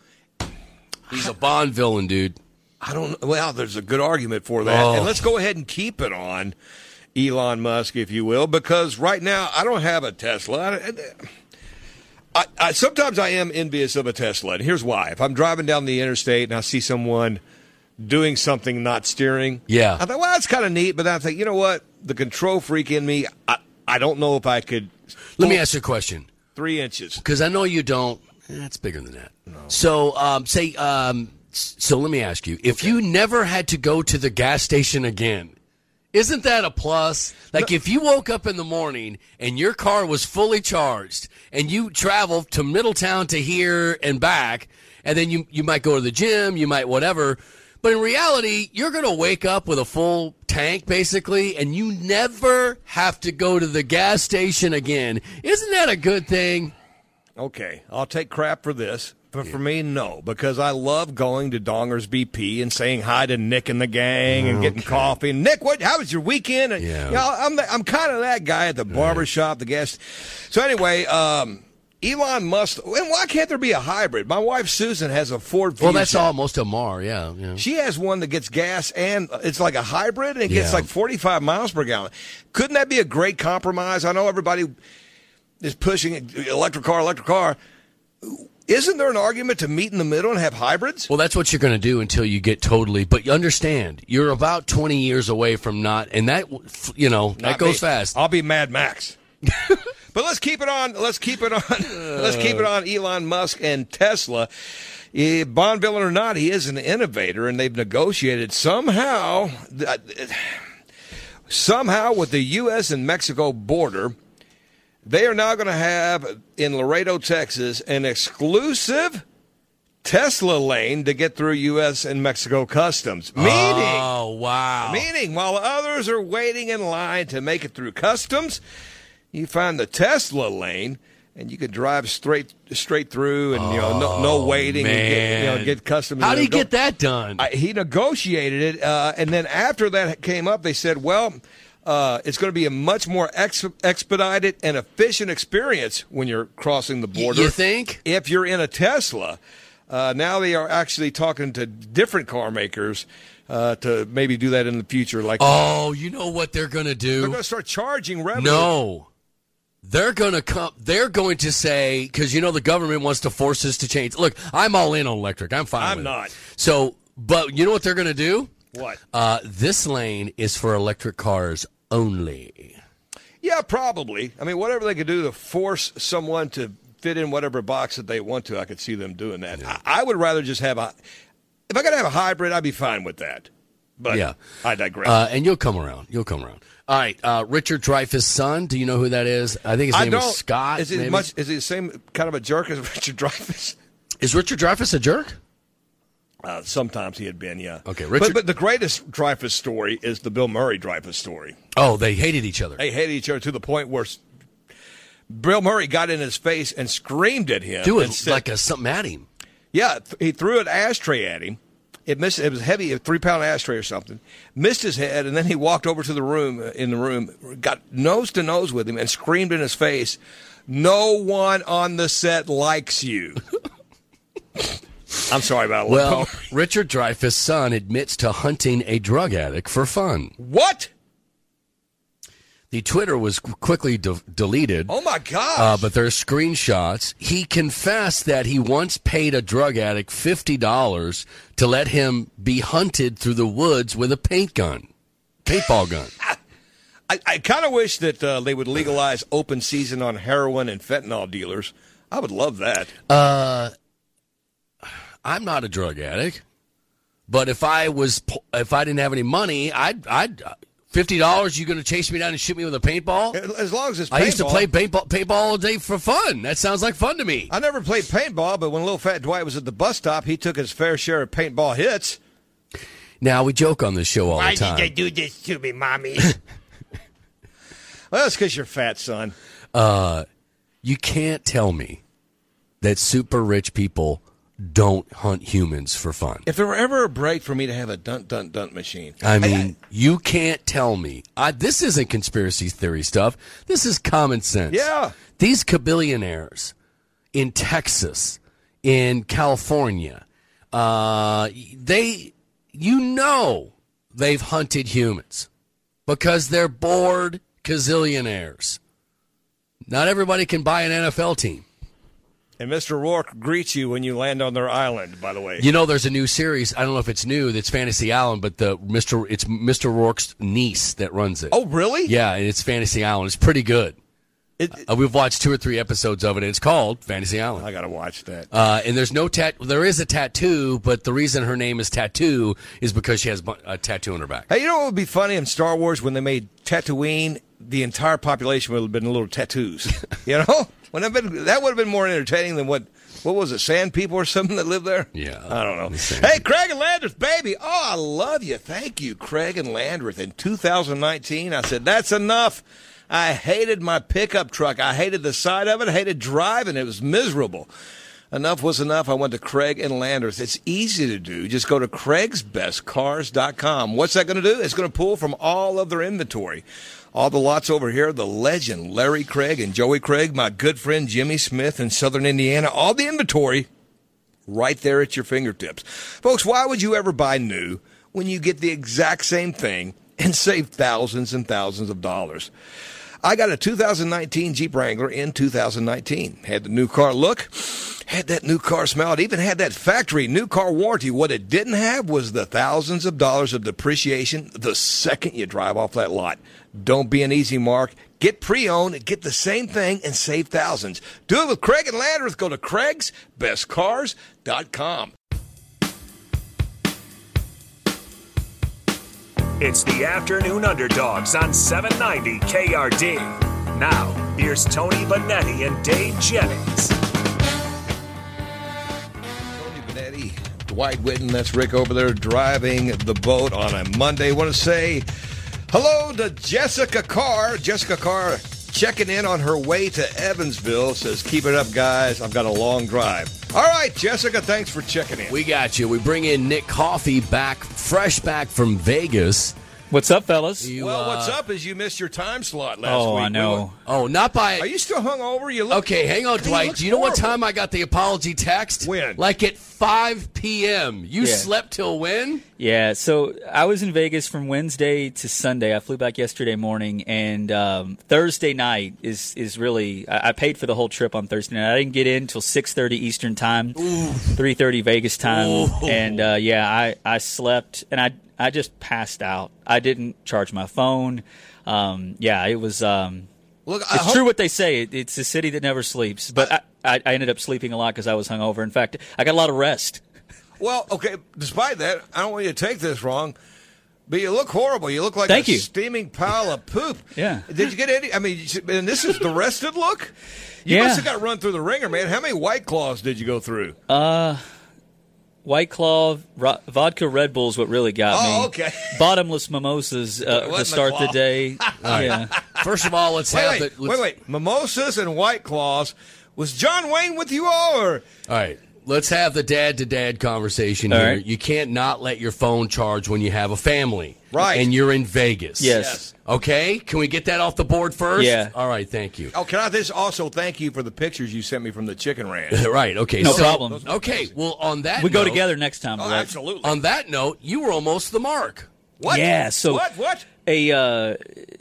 He's a Bond villain, dude. I don't. Well, there's a good argument for that, Oh. and let's go ahead and keep it on Elon Musk, if you will, because right now I don't have a Tesla. I, I, I, sometimes I am envious of a Tesla, and here's why. If I'm driving down the interstate and I see someone doing something not steering, yeah, I thought, well, that's kind of neat, but then I think, you know what? The control freak in me, I, I don't know if I could. Let me ask you a question. Three inches. Because I know you don't. Eh, it's bigger than that. No. So, um, say, um, so let me ask you. If okay. you never had to go to the gas station again, isn't that a plus? Like no. if you woke up in the morning and your car was fully charged and you traveled to Middletown to here and back, and then you, you might go to the gym, you might whatever, but in reality, you're going to wake up with a full tank basically, and you never have to go to the gas station again. Isn't that a good thing? Okay, I'll take crap for this. But for me, no, because I love going to Donger's B P and saying hi to Nick and the gang and getting okay. coffee. And Nick, what? How was your weekend? And, yeah. you know, I'm I'm kind of that guy at the barber shop, the guest. So anyway, um, Elon Musk. And why can't there be a hybrid? My wife Susan has a Ford Fusion. Well, that's all most of them are. Yeah, yeah. She has one that gets gas and it's like a hybrid and it gets yeah. like forty-five miles per gallon. Couldn't that be a great compromise? I know everybody is pushing electric car, electric car. Isn't there an argument to meet in the middle and have hybrids? Well, that's what you're going to do until you get totally. But you understand, you're about twenty years away from not, and that, you know, not that goes me. fast. I'll be Mad Max. But let's keep it on. Let's keep it on. Let's keep it on Elon Musk and Tesla. Eh, Bond villain or not, he is an innovator, and they've negotiated somehow, somehow with the U S and Mexico border. They are now going to have, in Laredo, Texas, an exclusive Tesla lane to get through U S and Mexico customs. Meaning, oh, wow. Meaning, while others are waiting in line to make it through customs, you find the Tesla lane, and you could drive straight straight through, and you know, no, no waiting, and get, you know, get customs. How did he get that done? I, he negotiated it, uh, and then after that came up, they said, well, Uh, it's going to be a much more ex- expedited and efficient experience when you're crossing the border. You think? If you're in a Tesla. Uh, now they are actually talking to different car makers uh, to maybe do that in the future. Like, oh, you know what they're going to do? They're going to start charging revenue. No. They're going to come. They're going to say, because, you know, the government wants to force us to change. Look, I'm all in on electric. I'm fine I'm with not. it. So, but you know what they're going to do? What? Uh, this lane is for electric cars only. Yeah, probably. I mean, whatever they could do to force someone to fit in whatever box that they want to, I could see them doing that. Yeah. I, I would rather just have a. If I could have a hybrid, I'd be fine with that. But yeah. I digress. Uh, and you'll come around. You'll come around. All right, uh, Richard Dreyfuss' son. Do you know who that is? I think his name I don't, is Scott. Is he maybe? much? Is he the same kind of a jerk as Richard Dreyfuss? Is Richard Dreyfuss a jerk? Uh, sometimes he had been, yeah. Okay, Richard. But, but the greatest Dreyfuss story is the Bill Murray Dreyfuss story. Oh, they hated each other. They hated each other to the point where Bill Murray got in his face and screamed at him. Doing said, like a, something at him. Yeah, he threw an ashtray at him. It missed. It was heavy, a three-pound ashtray or something. Missed his head, and then he walked over to the room, in the room, got nose to nose with him and screamed in his face, "No one on the set likes you." I'm sorry about it. Well, Richard Dreyfuss' son admits to hunting a drug addict for fun. What? The Twitter was quickly de- deleted. Oh, my gosh. Uh, but there's screenshots. He confessed that he once paid a drug addict fifty dollars to let him be hunted through the woods with a paint gun, paintball gun. I, I kind of wish that uh, they would legalize open season on heroin and fentanyl dealers. I would love that. Uh, I'm not a drug addict, but if I was, if I didn't have any money, I'd, I'd fifty dollars. You going to chase me down and shoot me with a paintball? As long as it's paintball. I used to play paintball, paintball all day for fun. That sounds like fun to me. I never played paintball, but when little fat Dwight was at the bus stop, he took his fair share of paintball hits. Now we joke on this show all Why the time. Why did they do this to me, Mommy? Well, that's because you're fat, son. Uh, you can't tell me that super rich people don't hunt humans for fun. If there were ever a break for me to have a dunt, dunt, dunt machine. I mean, I, you can't tell me. I, this isn't conspiracy theory stuff. This is common sense. Yeah. These kabillionaires in Texas, in California, uh, they, you know, they've hunted humans because they're bored gazillionaires. Not everybody can buy an N F L team. And Mister Rourke greets you when you land on their island, by the way. You know, there's a new series. I don't know if it's new. That's Fantasy Island, but the Mister it's Mister Rourke's niece that runs it. Oh, really? Yeah, and it's Fantasy Island. It's pretty good. It, uh, we've watched two or three episodes of it. And it's called Fantasy Island. I gotta watch that. Uh, and there's no tat. There is a tattoo, but the reason her name is Tattoo is because she has a tattoo on her back. Hey, you know what would be funny in Star Wars when they made Tatooine? The entire population would have been little tattoos. You know, when I've been, that would have been more entertaining than what. What was it, Sand People or something that lived there? Yeah. I don't know. Hey, Craig and Landreth, baby. Oh, I love you. Thank you, Craig and Landreth. In two thousand nineteen, I said, that's enough. I hated my pickup truck. I hated the side of it. I hated driving. It was miserable. Enough was enough. I went to Craig and Landreth. It's easy to do. Just go to craigs best cars dot com. What's that going to do? It's going to pull from all of their inventory. All the lots over here, the legend, Larry Craig and Joey Craig, my good friend Jimmy Smith in Southern Indiana, all the inventory right there at your fingertips. Folks, why would you ever buy new when you get the exact same thing and save thousands and thousands of dollars? I got a two thousand nineteen Jeep Wrangler in two thousand nineteen. Had the new car look, had that new car smell. It even had that factory new car warranty. What it didn't have was the thousands of dollars of depreciation the second you drive off that lot. Don't be an easy mark. Get pre-owned, get the same thing, and save thousands. Do it with Craig and Landreth. Go to craigs best cars dot com. It's the Afternoon Underdogs on seven ninety K R D. Now, here's Tony Bonetti and Dave Jennings. Tony Bonetti, Dwight Whitten, that's Rick over there driving the boat on a Monday. Want to say hello to Jessica Carr. Jessica Carr checking in on her way to Evansville. Says, keep it up, guys. I've got a long drive. All right, Jessica, thanks for checking in. We got you. We bring in Nick Coffey back, fresh back from Vegas. What's up, fellas? You, well, uh, what's up is you missed your time slot last oh, week. Oh, I know. Oh, not by... Are you still hungover? You look... Okay, hang on, Hey, Dwight. you Do you know horrible. what time I got the apology text? When? Like at five p.m. You Yeah. slept till when? Yeah, so I was in Vegas from Wednesday to Sunday. I flew back yesterday morning, and um, Thursday night is is really. I, I paid for the whole trip on Thursday night. I didn't get in until six thirty Eastern time, three thirty Vegas time, Ooh. and uh, yeah, I, I slept and I I just passed out. I didn't charge my phone. Um, yeah, it was. Um, Look, I it's hope- true what they say. It, it's a city that never sleeps. But I, I, I ended up sleeping a lot because I was hungover. In fact, I got a lot of rest. Well, okay, despite that, I don't want you to take this wrong, but you look horrible. You look like Thank a you. steaming pile of poop. Yeah. Did you get any? I mean, and this is the rested look? You Yeah. must have got run through the ringer, man. How many White Claws did you go through? Uh, White Claw, ro- vodka Red Bull is what really got me. Oh, okay. Bottomless mimosas It uh, wasn't to start a the claw. day. Yeah. First of all, let's Wait, have wait, the. wait, let's- wait. Mimosas and White Claws. Was John Wayne with you all, or? All right. Let's have the dad-to-dad conversation All here. right. You can't not let your phone charge when you have a family. Right. And you're in Vegas. Yes. Okay? Can we get that off the board first? Yeah. All right, thank you. Oh, can I just also thank you for the pictures you sent me from the chicken ranch? Right, okay. No so- problem. Okay, well, on that We go note- together next time. Oh, Brett. absolutely. On that note, you were almost the mark. What? Yeah, so- What? What? A uh,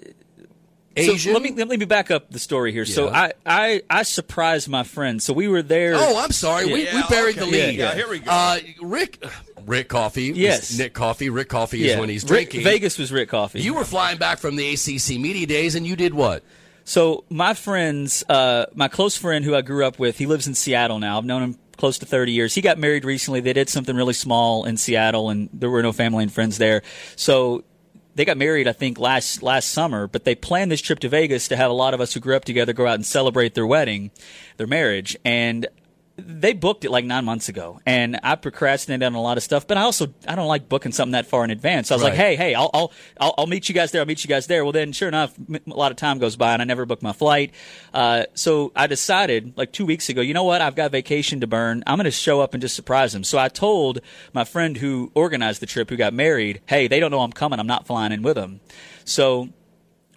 Asian? So let me let me back up the story here. So Yeah. I, I I surprised my friend. So we were there. Oh, I'm sorry. We, Yeah, we buried okay. the lead. Yeah, yeah, here we go. Uh, Rick Rick Coffey. was Yes. Nick Coffey. Rick Coffey is yeah. when he's Rick- drinking. Vegas was Rick Coffey. You were flying back from the A C C media days, and you did what? So my friends, uh, my close friend who I grew up with, he lives in Seattle now. I've known him close to thirty years. He got married recently. They did something really small in Seattle, and there were no family and friends there. So they got married, I think, last last summer, but they planned this trip to Vegas to have a lot of us who grew up together go out and celebrate their wedding, their marriage. And they booked it like nine months ago, and I procrastinated on a lot of stuff. But I also I don't like booking something that far in advance. So I was like, Right. hey, hey, I'll, I'll I'll I'll meet you guys there. I'll meet you guys there. Well, then, sure enough, m- a lot of time goes by, and I never booked my flight. Uh, so I decided like two weeks ago, you know what? I've got vacation to burn. I'm going to show up and just surprise them. So I told my friend who organized the trip, who got married, hey, they don't know I'm coming. I'm not flying in with them. So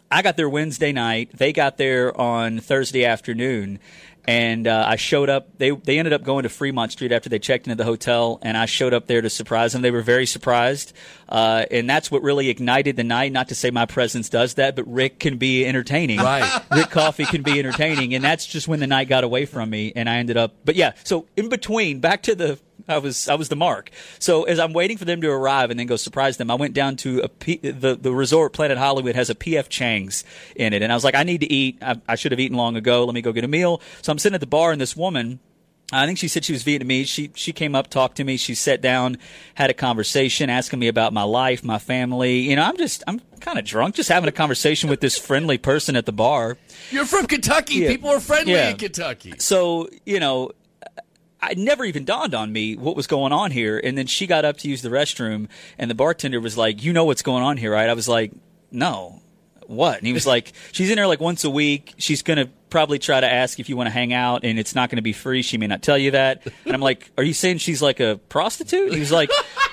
I got there Wednesday night. They got there on Thursday afternoon. And uh, I showed up. They they ended up going to Fremont Street after they checked into the hotel, and I showed up there to surprise them. They were very surprised, uh, and that's what really ignited the night. Not to say my presence does that, but Rick can be entertaining. Right. Rick Coffey can be entertaining, and that's just when the night got away from me, and I ended up. But yeah, so in between, back to the. I was I was the mark. So as I'm waiting for them to arrive and then go surprise them, I went down to a P, the the resort Planet Hollywood has a P F Chang's in it, and I was like, I need to eat. I, I should have eaten long ago. Let me go get a meal. So I'm sitting at the bar, and this woman, I think she said she was Vietnamese. She she came up, talked to me. She sat down, had a conversation, asking me about my life, my family. You know, I'm just I'm kind of drunk, just having a conversation with this friendly person at the bar. You're from Kentucky. Yeah. People are friendly Yeah. in Kentucky. So you know. It never even dawned on me what was going on here. And then she got up to use the restroom, and the bartender was like, you know what's going on here, right? I was like, no. What? And he was like, she's in there like once a week. She's going to probably try to ask if you want to hang out, and it's not going to be free. She may not tell you that. And I'm like, are you saying she's like a prostitute? He was like,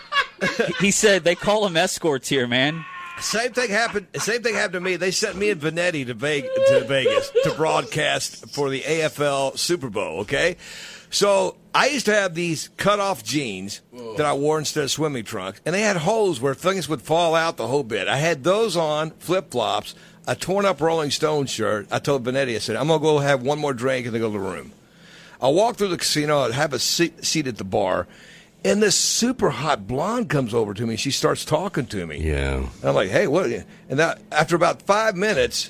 he said, they call them escorts here, man. Same thing happened. Same thing happened to me. They sent me and Vanetti to, Vegas, to Vegas to broadcast for the A F L Super Bowl. Okay, so I used to have these cut-off jeans Whoa. that I wore instead of swimming trunks, and they had holes where things would fall out the whole bit. I had those on, flip-flops, a torn-up Rolling Stone shirt. I told Vanetti, I said, I'm gonna go have one more drink and then go to the room. I walk through the casino. I'd have a seat, seat at the bar. And this super hot blonde comes over to me. She starts talking to me. Yeah. And I'm like, hey, what? And that, after about five minutes,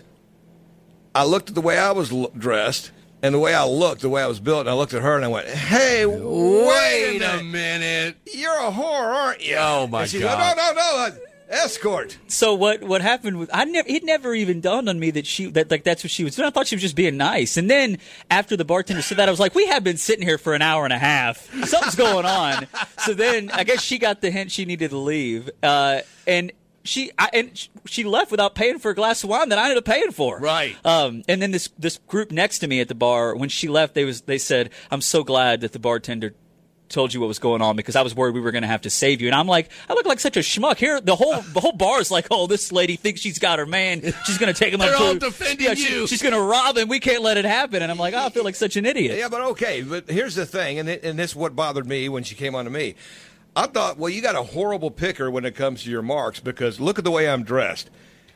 I looked at the way I was l- dressed and the way I looked, the way I was built, and I looked at her and I went, hey, wait, Wait a, a minute. minute. You're a whore, aren't you? Oh, my and she God. Goes, no, no, no. Uh, escort. So what what happened was I never it never even dawned on me that she that like that's what she was doing. I thought she was just being nice. And then after the bartender said that, I was like, we have been sitting here for an hour and a half. Something's going on. So then I guess she got the hint she needed to leave. Uh, and she I, and she left without paying for a glass of wine that I ended up paying for. Right. Um, and then this this group next to me at the bar, when she left, they was they said, I'm so glad that the bartender told you what was going on because I was worried we were going to have to save you. And I'm like, I look like such a schmuck here. The whole the whole bar is like, oh, this lady thinks she's got her man. She's going to take him They're up all to defending yeah, you. She, she's going to rob him. We can't let it happen. And I'm like, oh, I feel like such an idiot. Yeah, but okay. But here's the thing, and, it, and this is what bothered me when she came on to me. I thought, well, you got a horrible picker when it comes to your marks because look at the way I'm dressed.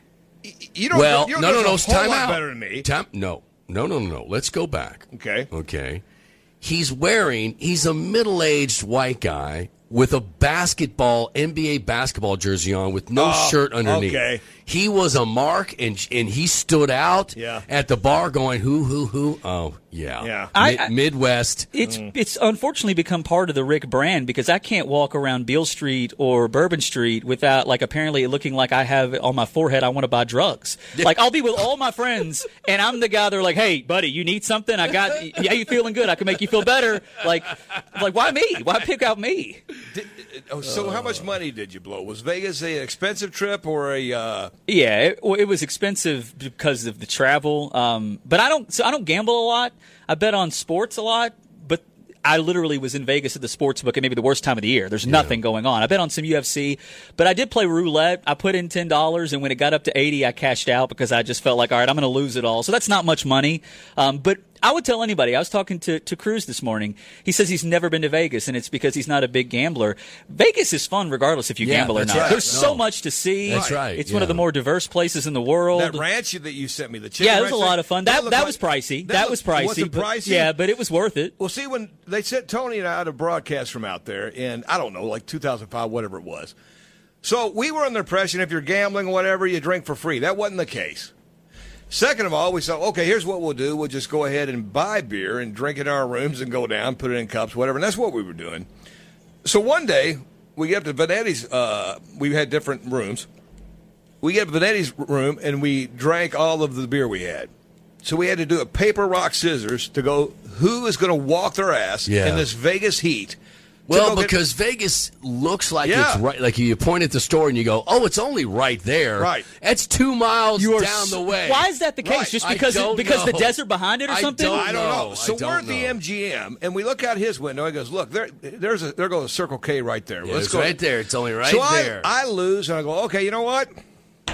Y- You don't. Well, you don't no, no, dress no. a whole Time lot out. better than me. Time, no, no, no, no. Let's go back. Okay. Okay. He's wearing, he's a middle-aged white guy with a basketball, N B A basketball jersey on with no Oh, shirt underneath. okay. He was a mark, and and he stood out Yeah. at the bar going, who, who, who? Oh, yeah. Yeah. I- Mid- I- Midwest. It's it's unfortunately become part of the Rick brand because I can't walk around Beale Street or Bourbon Street without like apparently it looking like I have on my forehead I want to buy drugs. Like I'll be with all my friends and I'm the guy they're like, hey buddy, you need something? I got yeah, you feeling good? I can make you feel better. Like like why me? Why pick out me? Did, oh, so how much money did you blow? Was Vegas an expensive trip or a? Uh... Yeah, it, well, it was expensive because of the travel. Um, but I don't so I don't gamble a lot. I bet on sports a lot, but I literally was in Vegas at the sports book at maybe the worst time of the year. There's yeah. nothing going on. I bet on some U F C, but I did play roulette. I put in ten dollars, and when it got up to eighty, I cashed out because I just felt like, all right, I'm going to lose it all. So that's not much money. Um, but I would tell anybody. I was talking to, to Cruz this morning. He says he's never been to Vegas, and it's because he's not a big gambler. Vegas is fun regardless if you Yeah, gamble or that's not. right. There's No. so much to see. That's right, It's yeah. one of the more diverse places in the world. That ranch that you sent me, the chicken yeah, it was a ranch lot thing, of fun. That looked that like- was pricey. That, That, looked- was pricey. Was it but- pricey? yeah, but it was worth it. Well, see, when they sent Tony and I to broadcast from out there in, I don't know, like two thousand five, whatever it was. So we were under the impression if you're gambling or whatever, you drink for free. That wasn't the case. Second of all, we said, okay, here's what we'll do. We'll just go ahead and buy beer and drink it in our rooms and go down, put it in cups, whatever. And that's what we were doing. So one day, we get up to Vanetti's. Uh, we had different rooms. We get up to Vanetti's room, and we drank all of the beer we had. So we had to do a paper, rock, scissors to go, who is going to walk their ass Yeah. in this Vegas heat? to Well, go get- because Vegas looks like Yeah. it's right. Like you point at the store and you go, "Oh, it's only right there." Right. It's two miles You are down so- the way. Why is that the case? Right. Just I because don't because the know. desert behind it or I something? don't I don't know. No, So I don't we're at the know. M G M, and we look out his window. He goes, "Look, there, there's a there goes a Circle K right there. Yeah, Let's it's go right there. It's only right so I, there. I lose, and I go, okay, you know what?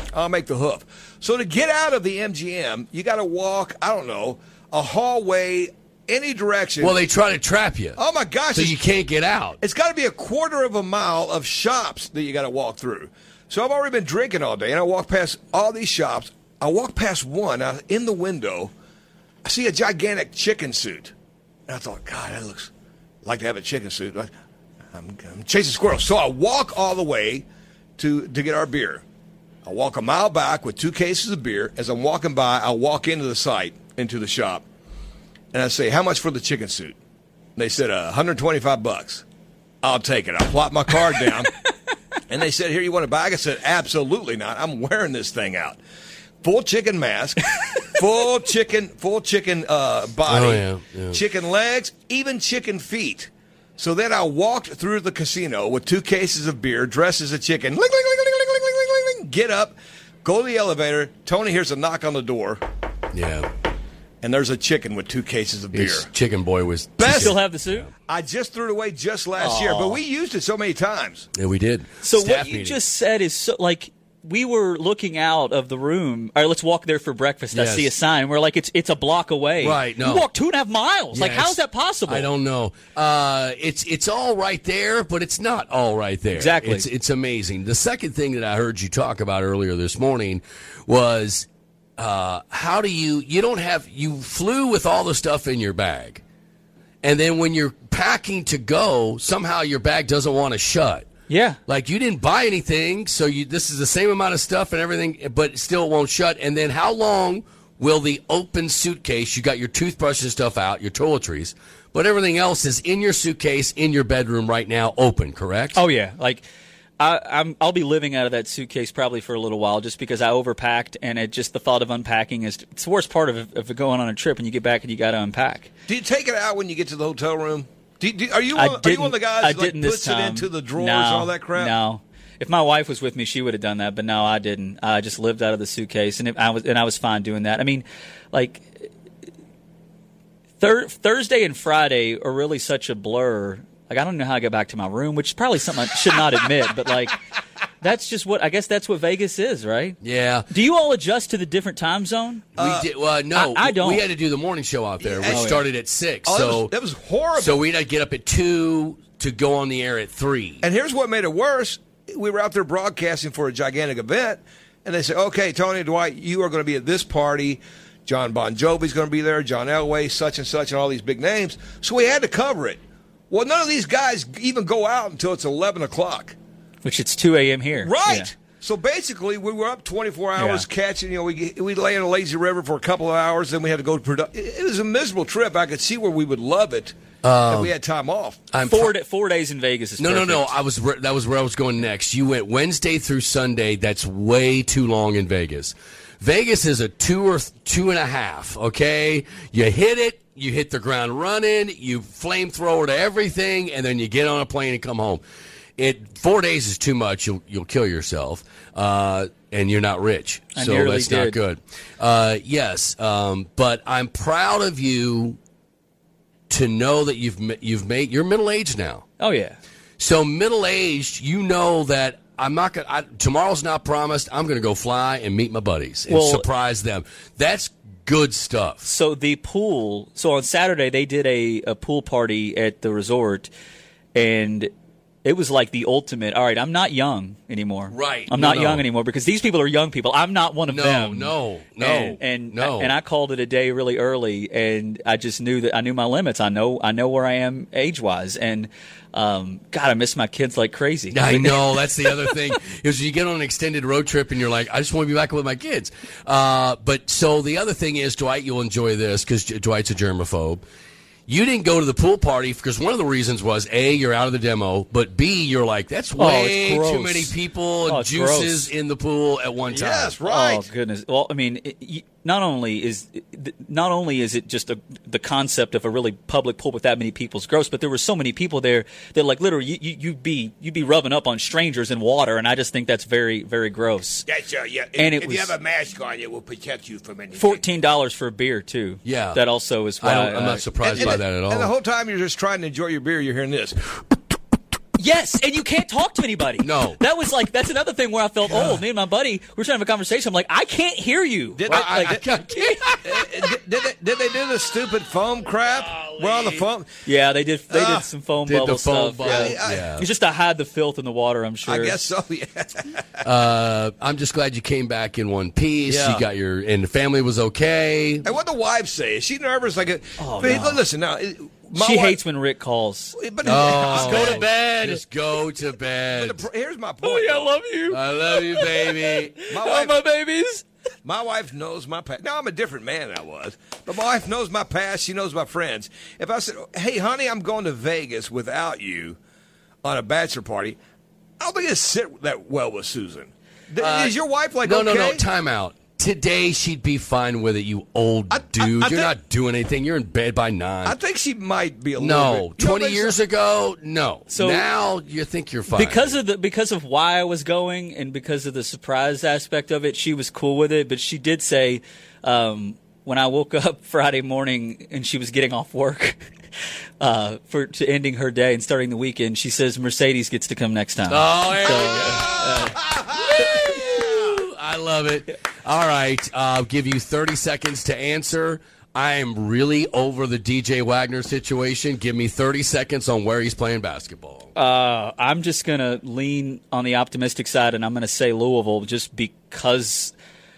I'll make the hoof. So to get out of the M G M, you got to walk, I don't know, a hallway, any direction. Well, they try to trap you. Oh, my gosh. So you can't get out. It's got to be a quarter of a mile of shops that you got to walk through. So I've already been drinking all day, and I walk past all these shops. I walk past one. I, in the window, I see a gigantic chicken suit. And I thought, God, that looks like to have a chicken suit. I'm, I'm chasing squirrels. So I walk all the way to, to get our beer. I walk a mile back with two cases of beer. As I'm walking by, I walk into the site, into the shop, and I say, how much for the chicken suit? And they said, uh, one hundred twenty-five bucks. I'll take it. I plop my card down. And they said, here, you want a bag? I said, absolutely not. I'm wearing this thing out. Full chicken mask, full chicken, full chicken uh, body, oh, yeah, yeah. chicken legs, even chicken feet. So then I walked through the casino with two cases of beer, dressed as a chicken. Ling, ling, ling, ling, ling, ling, ling, ling, ling. Get up, go to the elevator. Tony hears a knock on the door. Yeah. And there's a chicken with two cases of beer. His chicken boy was... Best. You still have the suit? I just threw it away just last Aww. year, but we used it so many times. Yeah, we did. So Staff what you meeting. just said is so, like... We were looking out of the room. All right, let's walk there for breakfast. Yes. I see a sign. We're like, it's it's a block away. Right, no. We walked two and a half miles. Like, Yes. how is that possible? I don't know. Uh, it's it's all right there, but it's not all right there. Exactly. It's it's amazing. The second thing that I heard you talk about earlier this morning was uh, how do you you don't have you flew with all the stuff in your bag, and then when you're packing to go, somehow your bag doesn't want to shut. Yeah. Like you didn't buy anything, so you this is the same amount of stuff and everything, but it still won't shut. And then how long will the open suitcase, you got your toothbrush and stuff out, your toiletries, but everything else is in your suitcase in your bedroom right now open, correct? Oh, yeah. Like, I, I'm, I'll be living out of that suitcase probably for a little while just because I overpacked, and it just the thought of unpacking is it's the worst part of, of going on a trip when you get back and you got to unpack. Do you take it out when you get to the hotel room? Do you, do, are you I one, are you one of the guys I that like, didn't this puts it time. into the drawers no, and all that crap? No. If my wife was with me, she would have done that, but no, I didn't. I just lived out of the suitcase, and it, I was and I was fine doing that. I mean, like thir- Thursday and Friday are really such a blur. Like I don't know how I get back to my room, which is probably something I should not admit, but like that's just what I guess that's what Vegas is, right? Yeah. Do you all adjust to the different time zone? We did. Well, no, I, I don't. We had to do the morning show out there, Yeah. which Oh, yeah. started at six. Oh, that so was- that was horrible. So we had to get up at two to go on the air at three. And here's what made it worse. We were out there broadcasting for a gigantic event, and they said, okay, Tony and Dwight, you are going to be at this party. John Bon Jovi's going to be there, John Elway, such and such, and all these big names. So we had to cover it. Well, none of these guys even go out until it's eleven o'clock. Which it's two a.m. here. Right. Yeah. So basically, we were up twenty-four hours Yeah. catching. You know, we we lay in a lazy river for a couple of hours, then we had to go to production. It, it was a miserable trip. I could see where we would love it if we had time off. I'm Four da- four days in Vegas is No, no, perfect. no. I was that was where I was going next. You went Wednesday through Sunday. That's way too long in Vegas. Vegas is a two or th- two and a half. Okay, you hit it, you hit the ground running, you flamethrower to everything, and then you get on a plane and come home. It four days is too much. You'll you'll kill yourself, uh, and you're not rich, I so nearly that's not did. good. Uh, yes, um, but I'm proud of you to know that you've ma- you've made you're middle aged now. Oh yeah. So middle aged, you know that I'm not gonna. I, tomorrow's not promised. I'm gonna go fly and meet my buddies and Well- surprise them. That's good stuff. So the pool. So on Saturday they did a, a pool party at the resort, and it was like the ultimate. All right, I'm not young anymore. Right. I'm No, not no. young anymore because these people are young people. I'm not one of No, them. no, no, and and, no. and I called it a day really early, and I just knew that I knew my limits. I know I know where I am age wise, and um, God, I miss my kids like crazy. I know. That's the other thing is you get on an extended road trip and you're like, I just want to be back with my kids. Uh, but so the other thing is, Dwight, you'll enjoy this because Dwight's a germaphobe. You didn't go to the pool party because one of the reasons was A, you're out of the demo, but B, you're like, that's Oh, it's way gross. too many people Oh, and it's juices gross. in the pool at one time. Yes, right. Oh goodness! Well, I mean, it, you, not only is not only is it just a, the concept of a really public pool with that many people is gross, but there were so many people there that, like, literally, you, you, you'd be you'd be rubbing up on strangers in water, and I just think that's very very gross. That's uh, yeah. If, And it if you was- have a mask on, it will protect you from anything. Fourteen dollars for a beer too. Yeah. that also is why I don't, I'm uh, not surprised And- by and that the- at all. And the whole time you're just trying to enjoy your beer, you're hearing this. Yes, and you can't talk to anybody. No. That was like, that's another thing where I felt old. Me and my buddy, we were trying to have a conversation. I'm like, I can't hear you. Did Right? I- I- Like, I can't- did, did, they, did they do the stupid foam crap? Where all the foam? yeah, they did They Ah. did some foam Did the bubble foam stuff. bubble, yeah. yeah. It's just to hide the filth in the water, I'm sure. I guess so, yeah. Uh, I'm just glad you came back in one piece. Yeah. You got your, and the family was okay. And what the wife say? Is she nervous? Like, a, Oh, but, no. listen now. My She wife- hates when Rick calls. But, Oh, Go to bed. Just go to bed. but the, here's my point. Oh, yeah, I though. love you. I love you, baby. My Oh, wife, my babies. my wife knows my past. Now I'm a different man than I was, but my wife knows my past. She knows my friends. If I said, "Hey, honey, I'm going to Vegas without you on a bachelor party," I don't think it sit that well with Susan. Th- Uh, Is your wife like no, okay? no, no. Time out. Today she'd be fine with it. You old I- I- dude. I You're think- not doing anything. You're in bed by nine. I think she might be a little no, bit. You don't twenty think years so? ago, no. So- now you think you're fine Because of the because of why I was going and because of the surprise aspect of it, she was cool with it. But she did say um, when I woke up Friday morning and she was getting off work uh, for to ending her day and starting the weekend, she says Mercedes gets to come next time. Oh, there So, you go. Woo! I love it. All right, I'll give you thirty seconds to answer. I am really over the D J Wagner situation. Give me thirty seconds on where he's playing basketball. Uh, I'm just going to lean on the optimistic side, and I'm going to say Louisville just because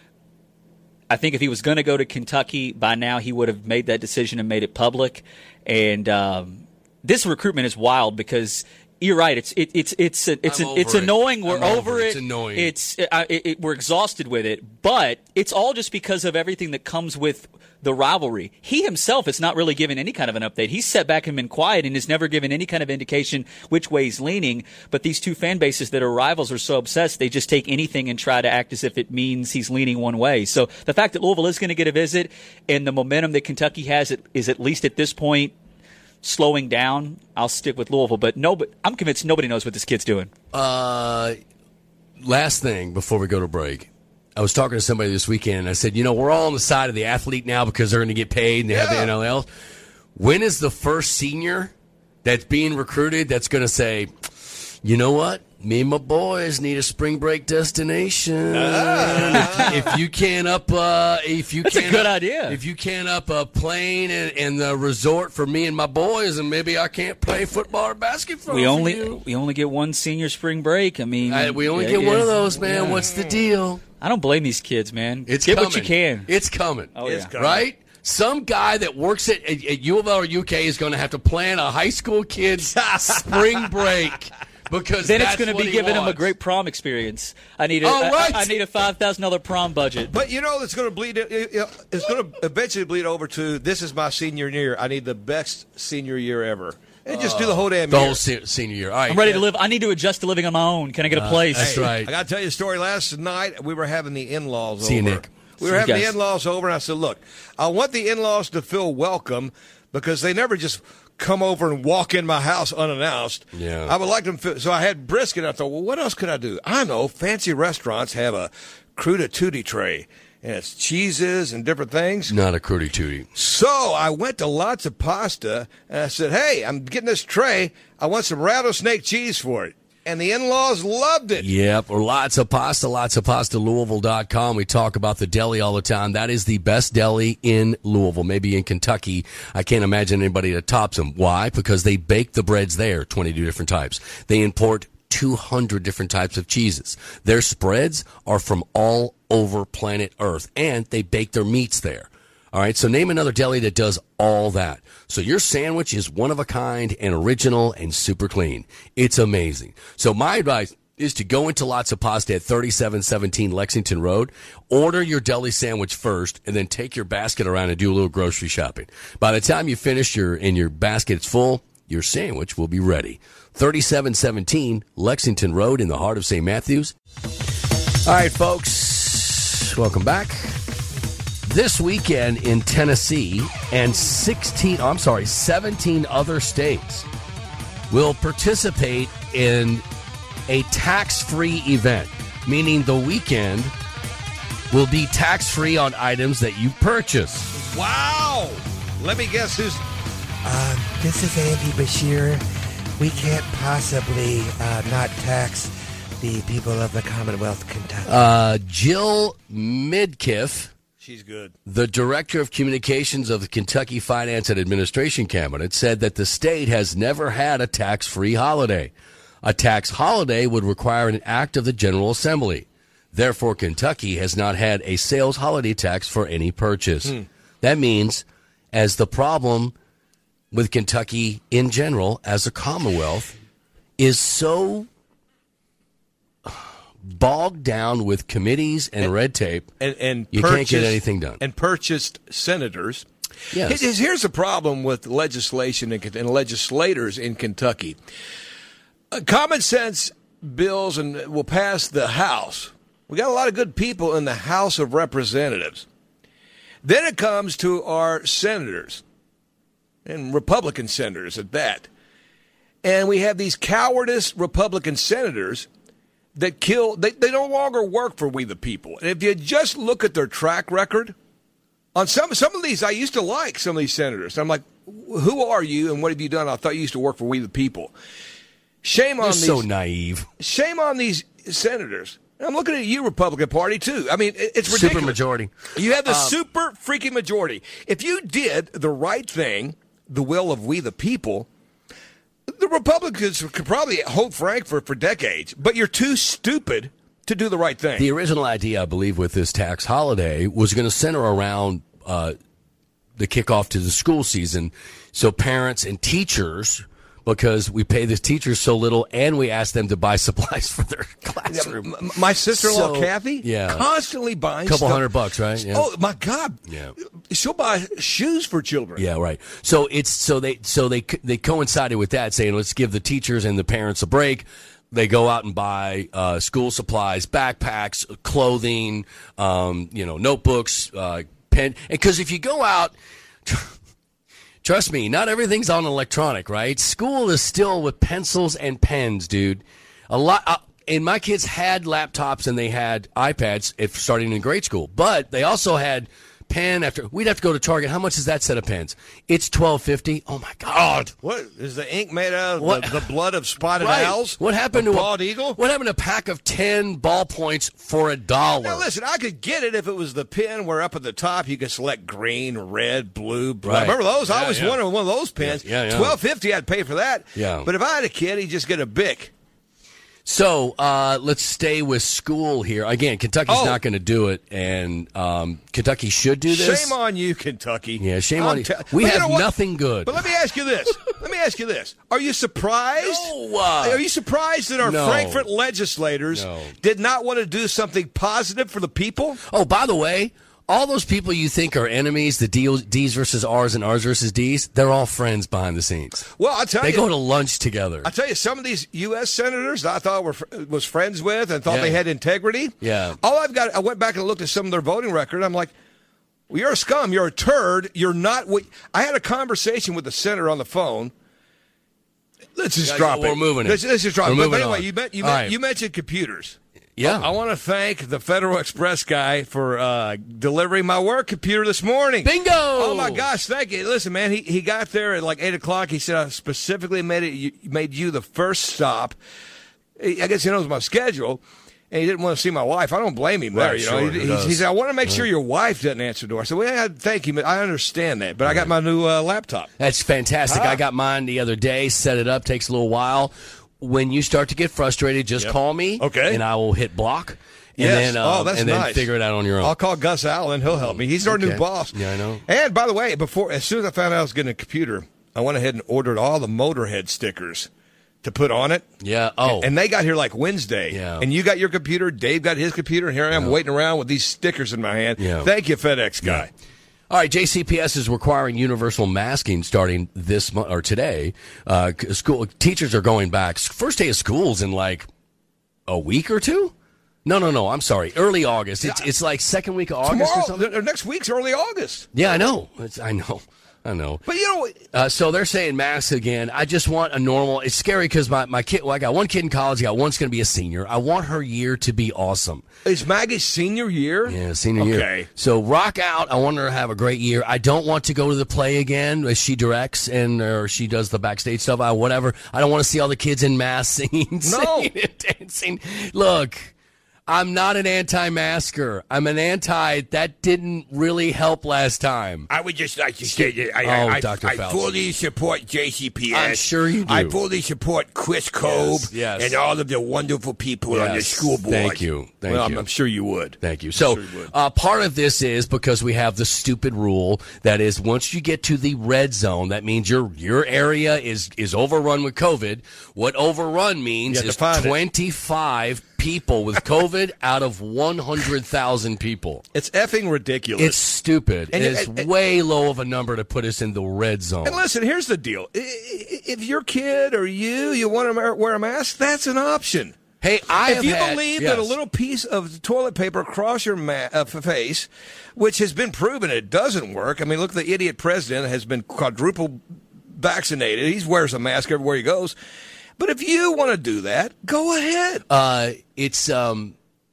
I think if he was going to go to Kentucky, by now he would have made that decision and made it public. And um, this recruitment is wild because you're right. It's it, it's it's it's I'm it's, it's over it. annoying. We're I'm over, over it. it. It's annoying. It's uh, it, it, we're exhausted with it, but it's all just because of everything that comes with the rivalry. He himself is not really given any kind of an update. He's sat back and been quiet and has never given any kind of indication which way he's leaning. But these two fan bases that are rivals are so obsessed, they just take anything and try to act as if it means he's leaning one way. So the fact that Louisville is going to get a visit and the momentum that Kentucky has is at least at this point slowing down, I'll stick with Louisville. But no, but I'm convinced nobody knows what this kid's doing. Uh, last thing before we go to break. I was talking to somebody this weekend, and I said, you know, we're all on the side of the athlete now because they're going to get paid and they have the N L L. When is the first senior that's being recruited that's going to say, you know what? Me and my boys need a spring break destination. Ah. if, if you can up, uh, if you That's a can good up- idea. If you can up a plane and, and the resort for me and my boys, and maybe I can't play football or basketball. We for only you. we only get one senior spring break. I mean, I- we only yeah, get yeah. one of those, man. Yeah. What's the deal? I don't blame these kids, man. It's get coming. what you can. It's coming. Oh, It's yeah. coming. Right? Some guy that works at, at, at U of L or U K is going to have to plan a high school kid's spring break because Then that's it's going to what be he giving them a wants. great prom experience. I need a, Oh, I- right. I, I need a five thousand dollar prom budget. But you know, it's going to bleed. it- it- It's going to eventually bleed over to this is my senior year. I need the best senior year ever, and just do the whole damn the year. whole se- senior year. All right. I'm ready to live. I need to adjust to living on my own. Can I get a place? that's right. I got to tell you a story. Last night we were having the in-laws See you, over. Nick. We See were you having guys. the in-laws over, and I said, "Look, I want the in-laws to feel welcome because they never just come over and walk in my house unannounced. Yeah. I would like them. To, so I had brisket. I thought, well, what else could I do? I know fancy restaurants have a cruda tutti tray, and it's cheeses and different things. Not a crudy tootie. So I went to Lots of Pasta, and I said, hey, I'm getting this tray. I want some rattlesnake cheese for it. And the in-laws loved it. Yep, or lots of pasta, lots of pasta, Louisville dot com. We talk about the deli all the time. That is the best deli in Louisville, maybe in Kentucky. I can't imagine anybody that tops them. Why? Because they bake the breads there, twenty-two different types. They import two hundred different types of cheeses. Their spreads are from all over planet Earth, and they bake their meats there. All right, so name another deli that does all that. So your sandwich is one of a kind and original and super clean. It's amazing. So my advice is to go into Lots of Pasta at thirty-seven seventeen Lexington Road. Order your deli sandwich first, and then take your basket around and do a little grocery shopping. By the time you finish your and your basket's full, your sandwich will be ready. thirty-seven seventeen Lexington Road in the heart of Saint Matthews. All right, folks, welcome back. This weekend in Tennessee and sixteen, oh, I'm sorry, seventeen other states will participate in a tax-free event, meaning the weekend will be tax-free on items that you purchase. Wow. Let me guess who's... Um, this is Andy Bashir. we can't possibly uh, not tax the people of the Commonwealth of Kentucky. Uh, Jill Midkiff, she's good, the director of communications of the Kentucky Finance and Administration Cabinet, said that the state has never had a tax-free holiday. A tax holiday would require an act of the General Assembly. Therefore, Kentucky has not had a sales holiday tax for any purchase. Hmm. That means, as the problem with Kentucky in general as a Commonwealth is so bogged down with committees and, and red tape, and, and you can't get anything done. And purchased senators. Yes. Here's, here's the problem with legislation and, and legislators in Kentucky. Uh, common sense bills and will pass the House. We got a lot of good people in the House of Representatives. Then it comes to our senators, and Republican senators at that. And we have these cowardice Republican senators that kill, they, they no longer work for we the people. And if you just look at their track record, on some some of these, I used to like some of these senators. I'm like, who are you and what have you done? I thought you used to work for we the people. Shame on You're these. so naive. Shame on these senators. I'm looking at you, Republican Party, too. I mean, it's ridiculous. Super majority. You have the Um, super freaking majority. If you did the right thing, the will of we the people, the Republicans could probably hold Frankfurt for decades, but you're too stupid to do the right thing. The original idea, I believe, with this tax holiday was going to center around uh, the kickoff to the school season. So parents and teachers, because we pay the teachers so little and we ask them to buy supplies for their classroom. Yeah, my sister-in-law, So, Kathy, yeah. constantly buying A couple stuff. hundred bucks, right? Yeah. Oh, my God. Yeah. She'll buy shoes for children. Yeah, right. So it's so they so they they coincided with that, saying let's give the teachers and the parents a break. They go out and buy uh, school supplies, backpacks, clothing, um, you know, notebooks, uh, pen. Because if you go out, trust me, not everything's on electronic, right? School is still with pencils and pens, dude. A lot. Uh, and my kids had laptops and they had iPads if starting in grade school, but they also had pen after. We'd have to go to Target. How much is that set of pens? It's twelve fifty. Oh my God! What is the ink made out of? What? The, the blood of spotted Right. owls? What happened a to bald a eagle? What happened to a pack of ten ballpoints for a dollar? Now listen, I could get it if it was the pen where up at the top you could select green, red, blue, blue. Right. Remember those? I Yeah, always yeah. wanted one of those pens. Yeah, yeah, yeah. Twelve fifty, I'd pay for that. Yeah. But if I had a kid, he'd just get a Bic. So uh, let's stay with school here. Again, Kentucky's Oh. not going to do it, and um, Kentucky should do this. Shame on you, Kentucky. Yeah, shame I'm on you. te- We But you have know what? nothing good. But let me ask you this. Let me ask you this. Are you surprised? No, uh, Are you surprised that our no. Frankfurt legislators No. did not want to do something positive for the people? Oh, by the way, all those people you think are enemies, the D- D's versus R's and R's versus D's, they're all friends behind the scenes. Well, I'll tell They you. go to lunch together. I tell you, some of these U S senators I thought were was friends with and thought Yeah. they had integrity. Yeah. All I've got, I went back and looked at some of their voting record. I'm like, well, you're a scum. You're a turd. You're not what. I had a conversation with the senator on the phone. Let's just Guys, drop we're it. moving it. Let's, let's just drop We're it. But moving anyway, on. you, met, you, All met, right. you mentioned computers. Yeah. I, I want to thank the Federal Express guy for uh, delivering my work computer this morning. Bingo! Oh my gosh, thank you. Listen, man, he, he got there at like eight o'clock. He said I specifically made it you, made you the first stop. I guess he knows my schedule, and he didn't want to see my wife. I don't blame him there. Right, You know, sure, he, who he, does? he said I want to make sure Right. your wife doesn't answer the door. I said, well, yeah, thank you, I understand that, but I got my new uh, laptop. That's fantastic. Ah. I got mine the other day, set it up, takes a little while. When you start to get frustrated, just Yep. call me, Okay. and I will hit block. And Yes. then, um, oh, that's and then nice. figure it out on your own. I'll call Gus Allen. He'll help me. He's our Okay. new boss. Yeah, I know. And by the way, before as soon as I found out I was getting a computer, I went ahead and ordered all the Motorhead stickers to put on it. Yeah. Oh. And they got here like Wednesday. Yeah. And you got your computer. Dave got his computer. And here I am Yeah. waiting around with these stickers in my hand. Yeah. Thank you, FedEx guy. All right, J C P S is requiring universal masking starting this month or today. Uh, c- school teachers are going back. S- First day of school's in like a week or two. No, no, no. I'm sorry. Early August. It's it's like second week of August or Tomorrow, something. th- next week's early August. Yeah, I know. It's, I know. I know. But, you know, uh, so they're saying masks again. I just want a normal. It's scary because my, my kid, well, I got one kid in college. I got one's going to be a senior. I want her year to be awesome. Is Maggie's senior year? Yeah, senior year. Okay. So rock out. I want her to have a great year. I don't want to go to the play again as she directs and or she does the backstage stuff. I, whatever. I don't want to see all the kids in masks singing, No. singing and dancing. Look. I'm not an anti-masker. I'm an anti. That didn't really help last time. I would just like to say that I, Oh, I, Doctor I, I Fauci. fully support J C P S. I'm sure you do. I fully support Chris Kobe Yes, yes. and all of the wonderful people on the Yes. school board. Thank you. Thank well, I'm, you. I'm sure you would. Thank you. So, sure you would. uh, part of this is because we have the stupid rule that is once you get to the red zone, that means your your area is is overrun with COVID. What overrun means You have is to find it. twenty-five people with COVID out of one hundred thousand people. It's effing ridiculous. It's stupid. And- it's and- and- way low of a number to put us in the red zone. And listen, here's the deal. I- I- If your kid or you, you want to wear a mask, that's an option. Hey, I if have you had- believe yes. that a little piece of toilet paper across your ma- uh, face, which has been proven it doesn't work. I mean, look, the idiot president has been quadruple vaccinated. He wears a mask everywhere he goes. But if you want to do that, go ahead. Uh, it's um,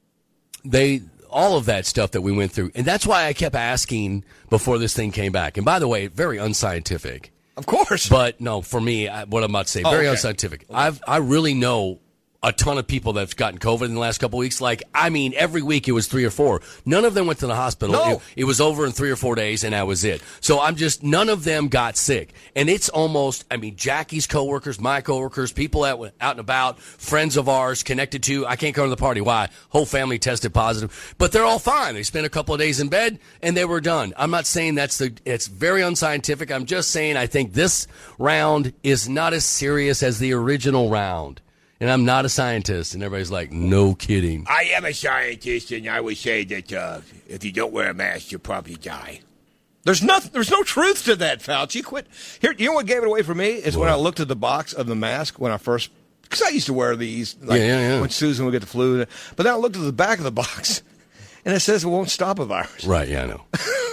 they all of that stuff that we went through, and that's why I kept asking before this thing came back. And by the way, very unscientific. Of course. But no, for me, I, what I'm about to say, Oh, very okay. unscientific. I've I really know a ton of people that've gotten COVID in the last couple of weeks. Like, I mean, every week it was three or four. None of them went to the hospital. No. It, it was over in three or four days, and that was it. So I'm just, none of them got sick. And it's almost, I mean, Jackie's coworkers, my coworkers, people that went out and about, friends of ours connected to, I can't go to the party. Why? Whole family tested positive. But they're all fine. They spent a couple of days in bed, and they were done. I'm not saying that's the, it's very unscientific. I'm just saying I think this round is not as serious as the original round. And I'm not a scientist. And everybody's like, no kidding. I am a scientist, and I would say that uh, if you don't wear a mask, you'll probably die. There's nothing. There's no truth to that, Fauci. Quit. Here, you know what gave it away for me is when I looked at the box of the mask when I first, because I used to wear these, like Yeah, yeah, yeah. when Susan would get the flu. But then I looked at the back of the box, and it says it won't stop a virus. Right, yeah, I know.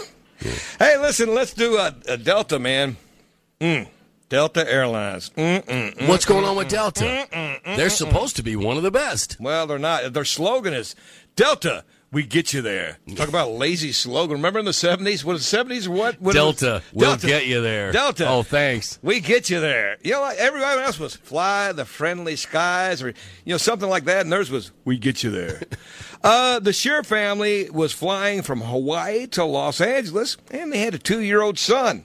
Hey, listen, let's do a, a Delta, man. Mm. Delta Airlines. Mm, mm, mm, What's going mm, on with mm, Delta? mm, mm, mm, They're mm, supposed to be one of the best. Well, they're not. Their slogan is Delta, we get you there. Talk about a lazy slogan. Remember in the seventies? What, the seventies or what? what Delta, was, we'll Delta. get you there. Delta. Oh, thanks. We get you there. You know, like everybody else was fly the friendly skies or, you know, something like that. And theirs was, we get you there. uh, the Scheer family was flying from Hawaii to Los Angeles, and they had a two-year-old son.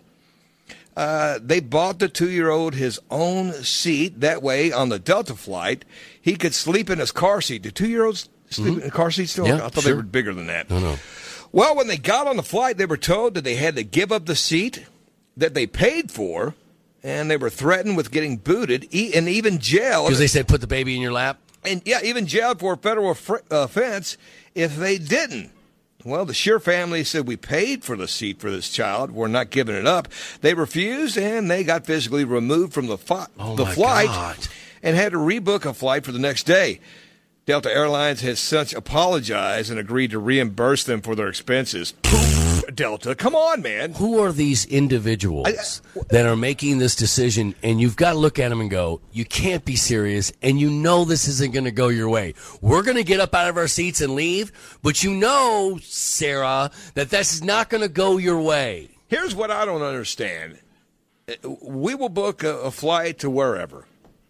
Uh, they bought the two-year-old his own seat. That way, on the Delta flight, he could sleep in his car seat. Do two-year-olds sleep Mhm. in a car seat still? Yeah, I thought sure. they were bigger than that. No, no. Well, when they got on the flight, they were told that they had to give up the seat that they paid for, and they were threatened with getting booted e- and even jailed. Because they said put the baby in your lap? And, yeah, even jailed for a federal fr- offense if they didn't. Well, the Scheer family said, we paid for the seat for this child. We're not giving it up. They refused, and they got physically removed from the, fi- Oh, the my flight God. and had to rebook a flight for the next day. Delta Airlines has since apologized and agreed to reimburse them for their expenses. Delta, come on, man. Who are these individuals I- I- that are making this decision? And you've got to look at them and go, you can't be serious. And you know this isn't going to go your way. We're going to get up out of our seats and leave. But you know, Sarah, that this is not going to go your way. Here's what I don't understand. We will book a, a flight to wherever,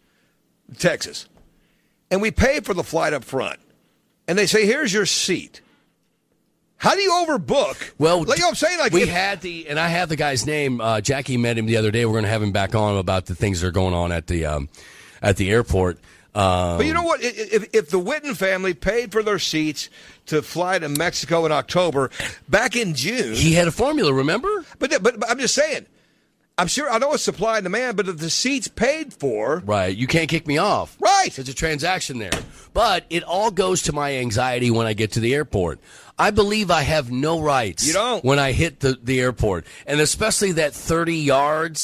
Texas, and we pay for the flight up front. And they say, here's your seat. How do you overbook? Well, like, you know what I'm saying? Like we if- had the, and I have the guy's name. Uh, Jackie met him the other day. We're going to have him back on about the things that are going on at the um, at the airport. Um, But you know what? I- If, if the Witten family paid for their seats to fly to Mexico in October, back in June, he had a formula. Remember? But but, but I'm just saying. I'm sure I know it's supply and demand, but if the seat's paid for, Right. You can't kick me off. Right. There's a transaction there. But it all goes to my anxiety when I get to the airport. I believe I have no rights You don't. when I hit the, the airport. And especially that thirty yards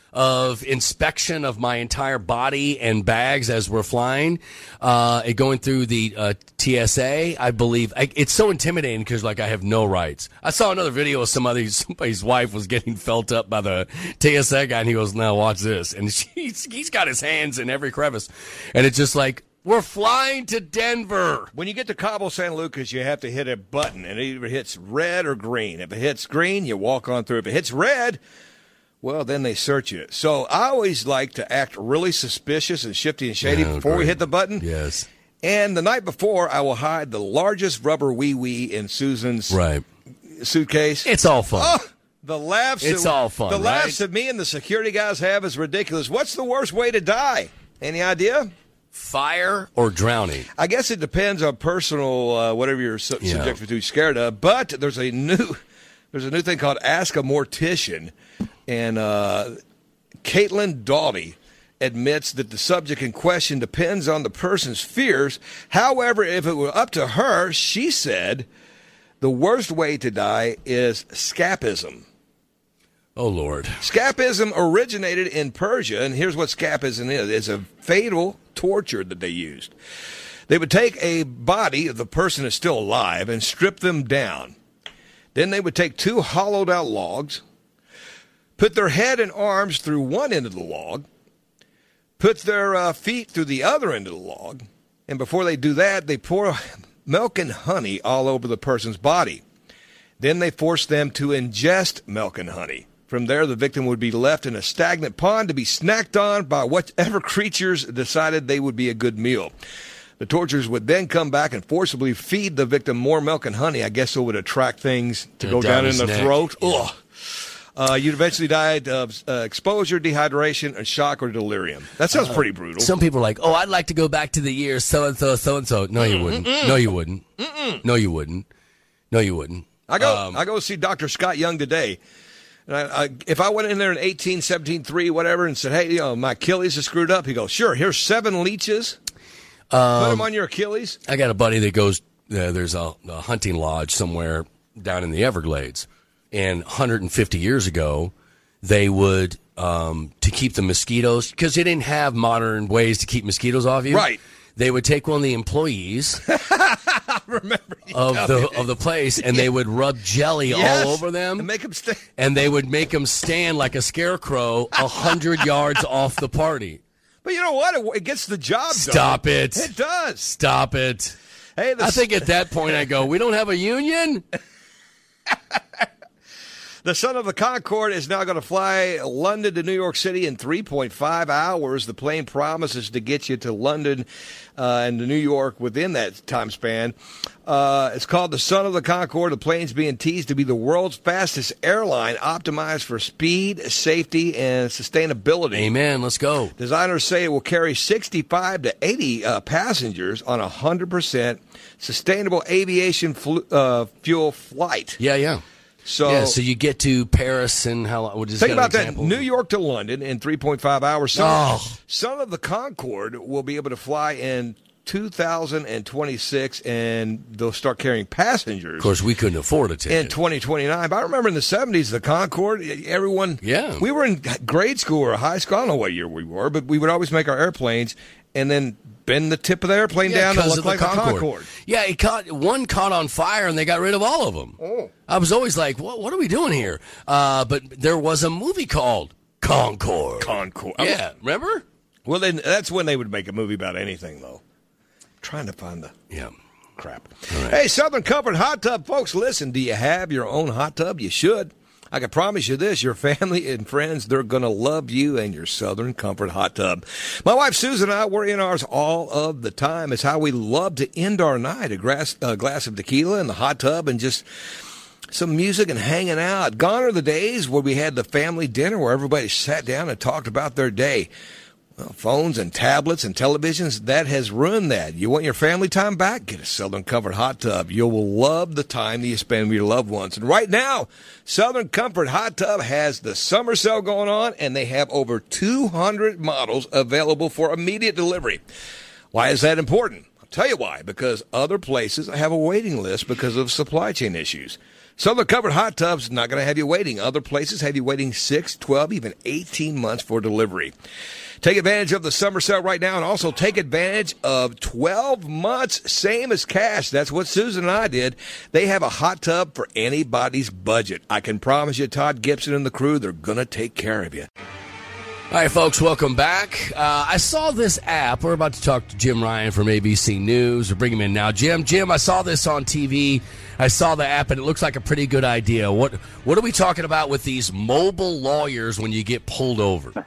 of inspection of my entire body and bags as we're flying, uh, and going through the uh, T S A. I believe I, it's so intimidating because, like, I have no rights. I saw another video of somebody, somebody's wife was getting felt up by the T S A guy, and he goes, "Now watch this," and she's, he's got his hands in every crevice, and it's just like, we're flying to Denver. When you get to Cabo San Lucas, you have to hit a button, and it either hits red or green. If it hits green, you walk on through. If it hits red, well, then they search you. So I always like to act really suspicious and shifty and shady Yeah, before we great. hit the button. Yes. And the night before, I will hide the largest rubber wee-wee in Susan's Right. suitcase. It's all fun. Oh, the laughs. It's that, all fun, The laughs right? that me and the security guys have is ridiculous. What's the worst way to die? Any idea? Fire or drowning? I guess it depends on personal, uh, whatever you're su- Yeah. subject to, scared of. But there's a new, there's a new thing called Ask a Mortician, and uh, Caitlin Doughty admits that the subject in question depends on the person's fears. However, if it were up to her, she said the worst way to die is scapism. Oh, Lord. Scapism originated in Persia, and here's what scapism is. It's a fatal torture that they used. They would take a body, if the person is still alive, and strip them down. Then they would take two hollowed-out logs, put their head and arms through one end of the log, put their uh, feet through the other end of the log, and before they do that, they pour milk and honey all over the person's body. Then they force them to ingest milk and honey. From there, the victim would be left in a stagnant pond to be snacked on by whatever creatures decided they would be a good meal. The torturers would then come back and forcibly feed the victim more milk and honey. I guess it would attract things to Yeah, go down down in his the neck. throat. Yeah. Ugh. Uh, you'd eventually die of uh, exposure, dehydration, or shock or delirium. That sounds Uh, pretty brutal. Some people are like, oh, I'd like to go back to the year so-and-so, so-and-so. No, you wouldn't. Mm-mm. No, you wouldn't. Mm-mm. No, you wouldn't. No, you wouldn't. I go Um, I go see Doctor Scott Young today. And I, I, if I went in there in eighteen, seventeen, three, whatever, and said, hey, you know, my Achilles is screwed up, he goes, sure, here's seven leeches. Put Um, them on your Achilles. I got a buddy that goes, uh, there's a, a hunting lodge somewhere down in the Everglades. And one hundred fifty years ago, they would, um, to keep the mosquitoes, because they didn't have modern ways to keep mosquitoes off you. Right. They would take one of the employees Remember you of tell the me. of the place, and they would rub jelly Yes, all over them. and make them stay. And they would make them stand like a scarecrow a hundred yards off the party. But you know what? It, it gets the job done. Stop it. It does. Stop it. Hey, the I think at that point I go, we don't have a union? The Son of the Concorde is now going to fly London to New York City in three point five hours. The plane promises to get you to London uh, and to New York within that time span. Uh, it's called the Son of the Concorde. The plane's being teased to be the world's fastest airline, optimized for speed, safety, and sustainability. Amen. Let's go. Designers say it will carry sixty-five to eighty uh, passengers on a one hundred percent sustainable aviation flu- uh, fuel flight. Yeah, yeah. So, yeah, so you get to Paris and how long? Just think got an about that. example? New York to London in three point five hours. Son, Oh. Son of the Concorde will be able to fly in two thousand twenty-six, and they'll start carrying passengers. Of course, we couldn't afford a In ticket. twenty twenty-nine. But I remember in the seventies, the Concorde, everyone, Yeah. we were in grade school or high school. I don't know what year we were, but we would always make our airplanes and then bend the tip of the airplane Yeah, down to 'cause look of the like a Concorde. Concorde. Yeah, it caught one caught on fire, and they got rid of all of them. Oh. I was always like, "What? What are we doing here?" Uh, but there was a movie called Concorde. Concorde. Yeah, remember? Well, then that's when they would make a movie about anything, though. I'm trying to find the Yeah. crap. Hey, Southern Comfort Hot Tub, folks, listen, do you have your own hot tub? You should. I can promise you this, your family and friends, they're going to love you and your Southern Comfort Hot Tub. My wife Susan and I, we're in ours all of the time. It's how we love to end our night, a glass, a glass of tequila in the hot tub and just some music and hanging out. Gone are the days where we had the family dinner where everybody sat down and talked about their day. Well, phones and tablets and televisions, that has ruined that. You want your family time back? Get a Southern Comfort Hot Tub. You will love the time that you spend with your loved ones. And right now, Southern Comfort Hot Tub has the summer sale going on, and they have over two hundred models available for immediate delivery. Why is that important? I'll tell you why. Because other places have a waiting list because of supply chain issues. Some of the covered hot tubs not going to have you waiting. Other places have you waiting six, twelve, even eighteen months for delivery. Take advantage of the summer sale right now, and also take advantage of twelve months, same as cash. That's what Susan and I did. They have a hot tub for anybody's budget. I can promise you, Todd Gibson and the crew, they're going to take care of you. All right, folks, welcome back. Uh, I saw this app. We're about to talk to Jim Ryan from A B C News. We'll bring him in now. Jim, Jim, I saw this on T V. I saw the app, and it looks like a pretty good idea. What What are we talking about with these mobile lawyers when you get pulled over?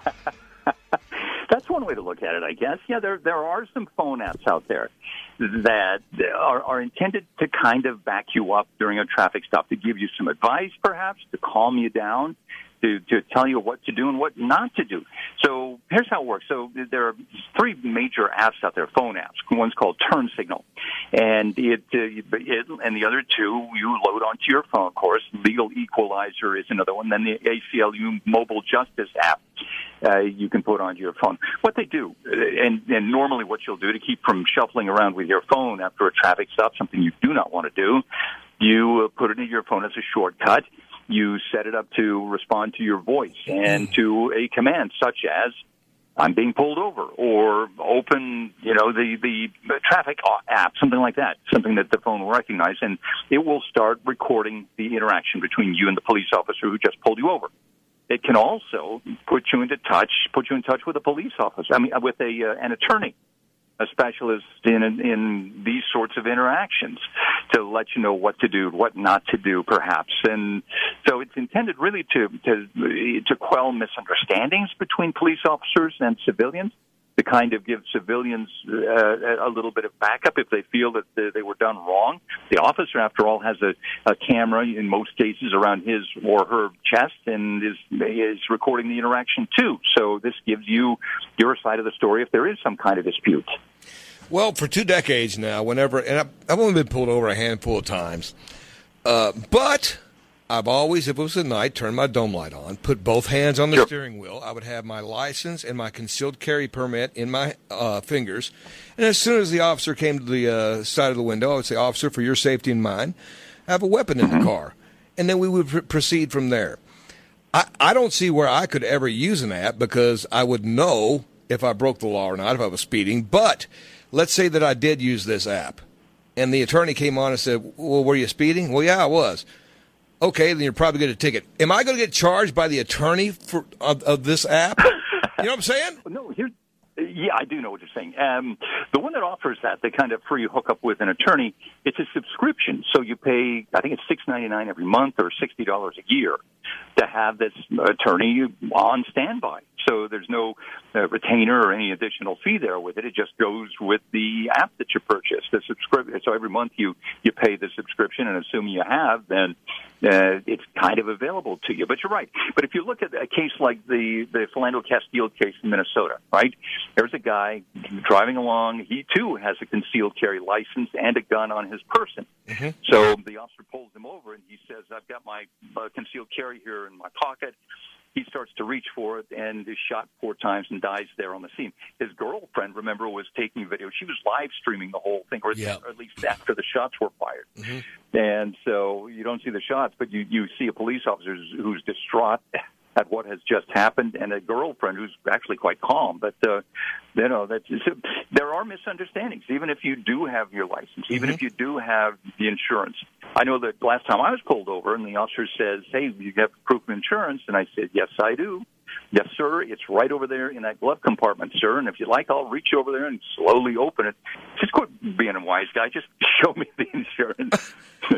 That's one way to look at it, I guess. Yeah, there there are some phone apps out there that are, are intended to kind of back you up during a traffic stop, to give you some advice, perhaps, to calm you down, to, to tell you what to do and what not to do. So here's how it works. So there are three major apps out there, phone apps. One's called Turn Signal, and it, uh, it and the other two you load onto your phone, of course. Legal Equalizer is another one. Then the A C L U Mobile Justice app. Uh, you can put onto your phone. What they do, and, and normally what you'll do to keep from shuffling around with your phone after a traffic stop, something you do not want to do, you uh, put it in your phone as a shortcut. You set it up to respond to your voice and to a command such as, I'm being pulled over, or open, you know, the, the traffic app, something like that, something that the phone will recognize, and it will start recording the interaction between you and the police officer who just pulled you over. It can also put you into touch, put you in touch with a police officer, I mean, with a uh, an attorney, a specialist in in these sorts of interactions, to let you know what to do, what not to do, perhaps. And so it's intended really to to to quell misunderstandings between police officers and civilians, to kind of give civilians uh, a little bit of backup if they feel that they were done wrong. The officer, after all, has a, a camera in most cases around his or her chest and is is recording the interaction too. So this gives you your side of the story if there is some kind of dispute. Well, for two decades now, whenever, and I've, I've only been pulled over a handful of times, uh, but I've always, if it was at night, turned my dome light on, put both hands on the sure. steering wheel. I would have my license and my concealed carry permit in my uh, fingers. And as soon as the officer came to the uh, side of the window, I would say, "Officer, for your safety and mine, I have a weapon in the car." And then we would pr- proceed from there. I, I don't see where I could ever use an app because I would know if I broke the law or not, if I was speeding. But let's say that I did use this app, and the attorney came on and said, "Well, were you speeding?" "Well, yeah, I was." "Okay, then you're probably going to get a ticket." Am I going to get charged by the attorney for of, of this app? You know what I'm saying? No, here, yeah, I do know what you're saying. Um, the one that offers that, the kind of free hookup with an attorney, it's a subscription. So you pay, I think it's six ninety-nine every month or sixty dollars a year to have this attorney on standby. So there's no uh, retainer or any additional fee there with it. It just goes with the app that you purchase. The subscription. So every month you, you pay the subscription, and assuming you have, then uh, it's kind of available to you. But you're right. But if you look at a case like the, the Philando Castile case in Minnesota, right? There's a guy driving along. He, too, has a concealed carry license and a gun on his person. Mm-hmm. So the officer pulls him over, and he says, "I've got my uh, concealed carry here in my pocket." He starts to reach for it and is shot four times and dies there on the scene. His girlfriend, remember, was taking video. She was live streaming the whole thing, or, yeah. or at least after the shots were fired. Mm-hmm. And so you don't see the shots, but you, you see a police officer who's distraught at what has just happened, and a girlfriend who's actually quite calm. But, uh, you know, that's, there are misunderstandings, even if you do have your license, even mm-hmm. if you do have the insurance. I know that last time I was pulled over, and the officer says, "Hey, you have proof of insurance?" And I said, "Yes, I do." "Yes, sir, it's right over there in that glove compartment, sir. And if you like, I'll reach over there and slowly open it." Just quit being a wise guy. Just show me the insurance.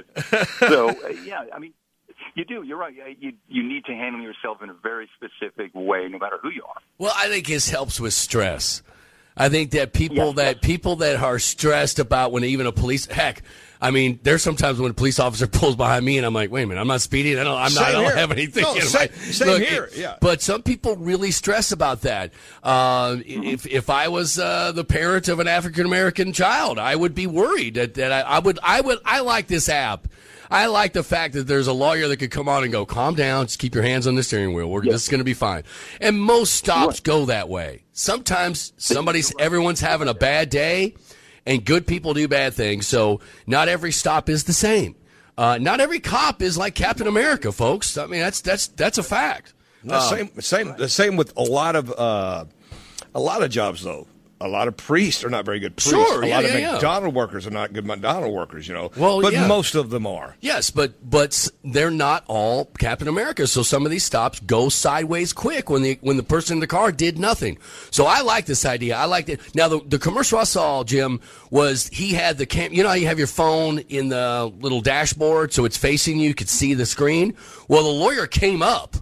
So, uh, yeah, I mean, you do. You're right. You you need to handle yourself in a very specific way, no matter who you are. Well, I think this helps with stress. I think that people yeah, that yeah. people that are stressed about when even a police heck, I mean, there's sometimes when a police officer pulls behind me and I'm like, "Wait a minute, I'm not speeding. I don't. I'm not. I don't have anything." No, in same, my, same look, here. It, yeah. But some people really stress about that. Uh, mm-hmm. If if I was uh, the parent of an African American child, I would be worried that, that I, I would I would I like this app. I like the fact that there's a lawyer that could come on and go, "Calm down, just keep your hands on the steering wheel. We're, yes. This is going to be fine." And most stops right. go that way. Sometimes somebody's, everyone's having a bad day, and good people do bad things. So not every stop is the same. Uh, not every cop is like Captain America, folks. I mean, that's that's that's a fact. The Um, same, same, the same with a lot of uh, a lot of jobs, though. A lot of priests are not very good priests. Sure, a yeah, lot yeah, of yeah. McDonald workers are not good McDonald workers, you know. Well, but yeah. most of them are. Yes, but but s- they're not all Captain America. So some of these stops go sideways quick when the when the person in the car did nothing. So I like this idea. I like it. Now the the commercial I saw, Jim, was he had the cam. You know how you have your phone in the little dashboard, so it's facing you. You could see the screen. Well, the lawyer came up.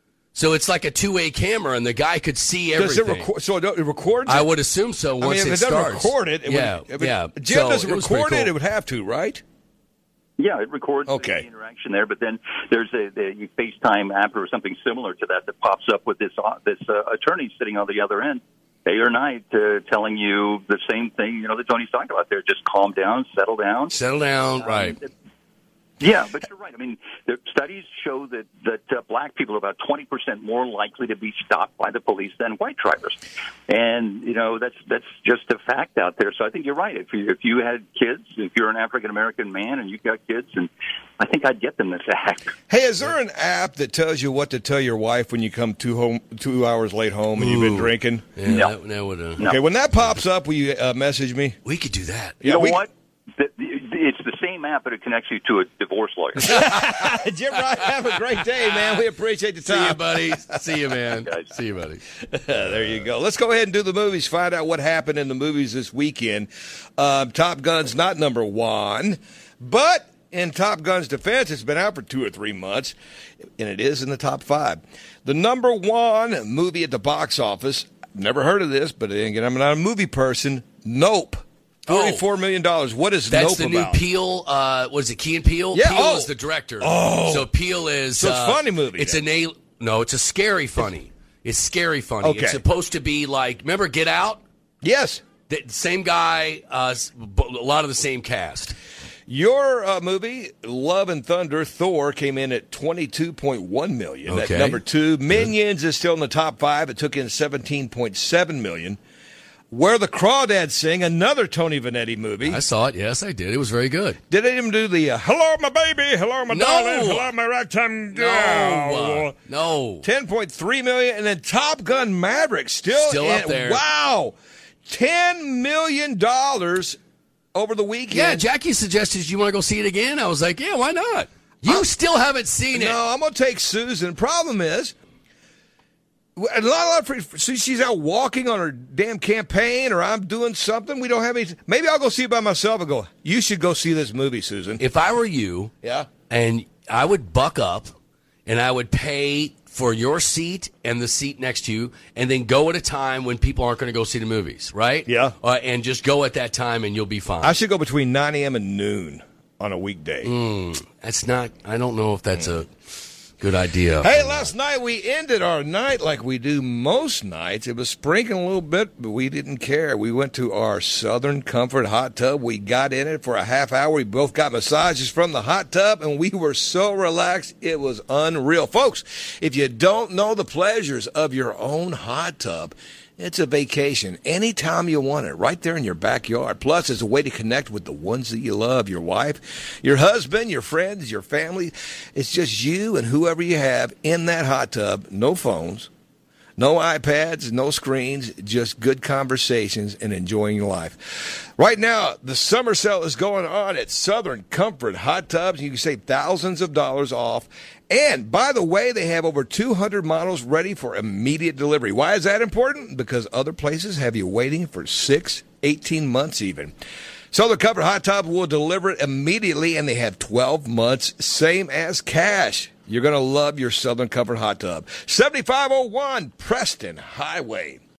So it's like a two-way camera, and the guy could see everything. Does it record? So it it records. I it? would assume so. Once I mean, if it, it doesn't starts. record it, it yeah, would, if it, yeah. Jim So doesn't it was pretty record it; cool. it would have to, right? Yeah, it records Okay. the interaction there, but then there's a, a FaceTime app or something similar to that that pops up with this uh, this uh, attorney sitting on the other end, day or night, uh, telling you the same thing. You know that Tony's talking about there. Just calm down, settle down, settle down, um, right? Yeah, but you're right. I mean, the studies show that that uh, black people are about twenty percent more likely to be stopped by the police than white drivers, and you know that's that's just a fact out there. So I think you're right. If you if you had kids, if you're an African American man and you've got kids, and I think I'd get them this act. Hey, is there an app that tells you what to tell your wife when you come two home two hours late home and you've been Ooh. drinking? Yeah, no. that, that would. Uh, Okay, when that pops up, will you uh, message me? We could do that. You Yeah, know we- what? The- It's the same app, but it connects you to a divorce lawyer. Jim Wright, have a great day, man. We appreciate the See time. you, buddy. See you, man. See you, buddy. There you go. Let's go ahead and do the movies. Find out what happened in the movies this weekend. Um, Top Gun's not number one, but in Top Gun's defense, it's been out for two or three months, and it is in the top five. The number one movie at the box office, never heard of this, but again, I'm not a movie person, Nope. Forty-four million dollars. What is That's Nope the about? new Peele. Uh, what is it? Key and Peele. Yeah, Peele oh. is the director. Oh. So Peele is. So it's a uh, funny movie, It's then. an a. No, it's a scary funny. It's scary funny. Okay. It's supposed to be like. Remember Get Out? Yes. The same guy. Uh, s- b- a lot of the same cast. Your uh, movie, Love and Thunder, Thor, came in at twenty-two point one million dollars. Okay. At number two. Minions is still in the top five. It took in seventeen point seven million dollars. Where the Crawdads Sing, another Tony Vanetti movie. I saw it. Yes, I did. It was very good. Did they even do the uh, Hello, my baby, hello, my No. darling, hello, my ragtime girl? No. Uh, no. ten point three million dollars. And then Top Gun Maverick still, Still in, up there. Wow. ten million dollars over the weekend. Yeah, Jackie suggested you want to go see it again. I was like, yeah, why not? You still haven't seen it. No, I'm going to take Susan. Problem is, a lot, a lot of, so she's out walking on her damn campaign, or I'm doing something. We don't have any. Maybe I'll go see it by myself and go, you should go see this movie, Susan. If I were you, Yeah. and I would buck up, and I would pay for your seat and the seat next to you, and then go at a time when people aren't going to go see the movies, right? Yeah. Uh, and just go at that time, and you'll be fine. I should go between nine a.m. and noon on a weekday. Mm, that's not. I don't know if that's a good idea. Hey, last night we ended our night like we do most nights. It was sprinkling a little bit, but we didn't care. We went to our Southern Comfort hot tub. We got in it for a half hour. We both got massages from the hot tub, and we were so relaxed. It was unreal. Folks, if you don't know the pleasures of your own hot tub, it's a vacation anytime you want it, right there in your backyard. Plus, it's a way to connect with the ones that you love, your wife, your husband, your friends, your family. It's just you and whoever you have in that hot tub. No phones, no iPads, no screens, just good conversations and enjoying your life. Right now, the summer sale is going on at Southern Comfort Hot Tubs. You can save thousands of dollars off. And, by the way, they have over two hundred models ready for immediate delivery. Why is that important? Because other places have you waiting for six, eighteen months even. Southern Comfort Hot Tub will deliver it immediately, and they have twelve months, same as cash. You're going to love your Southern Comfort Hot Tub. seventy-five oh one Preston Highway.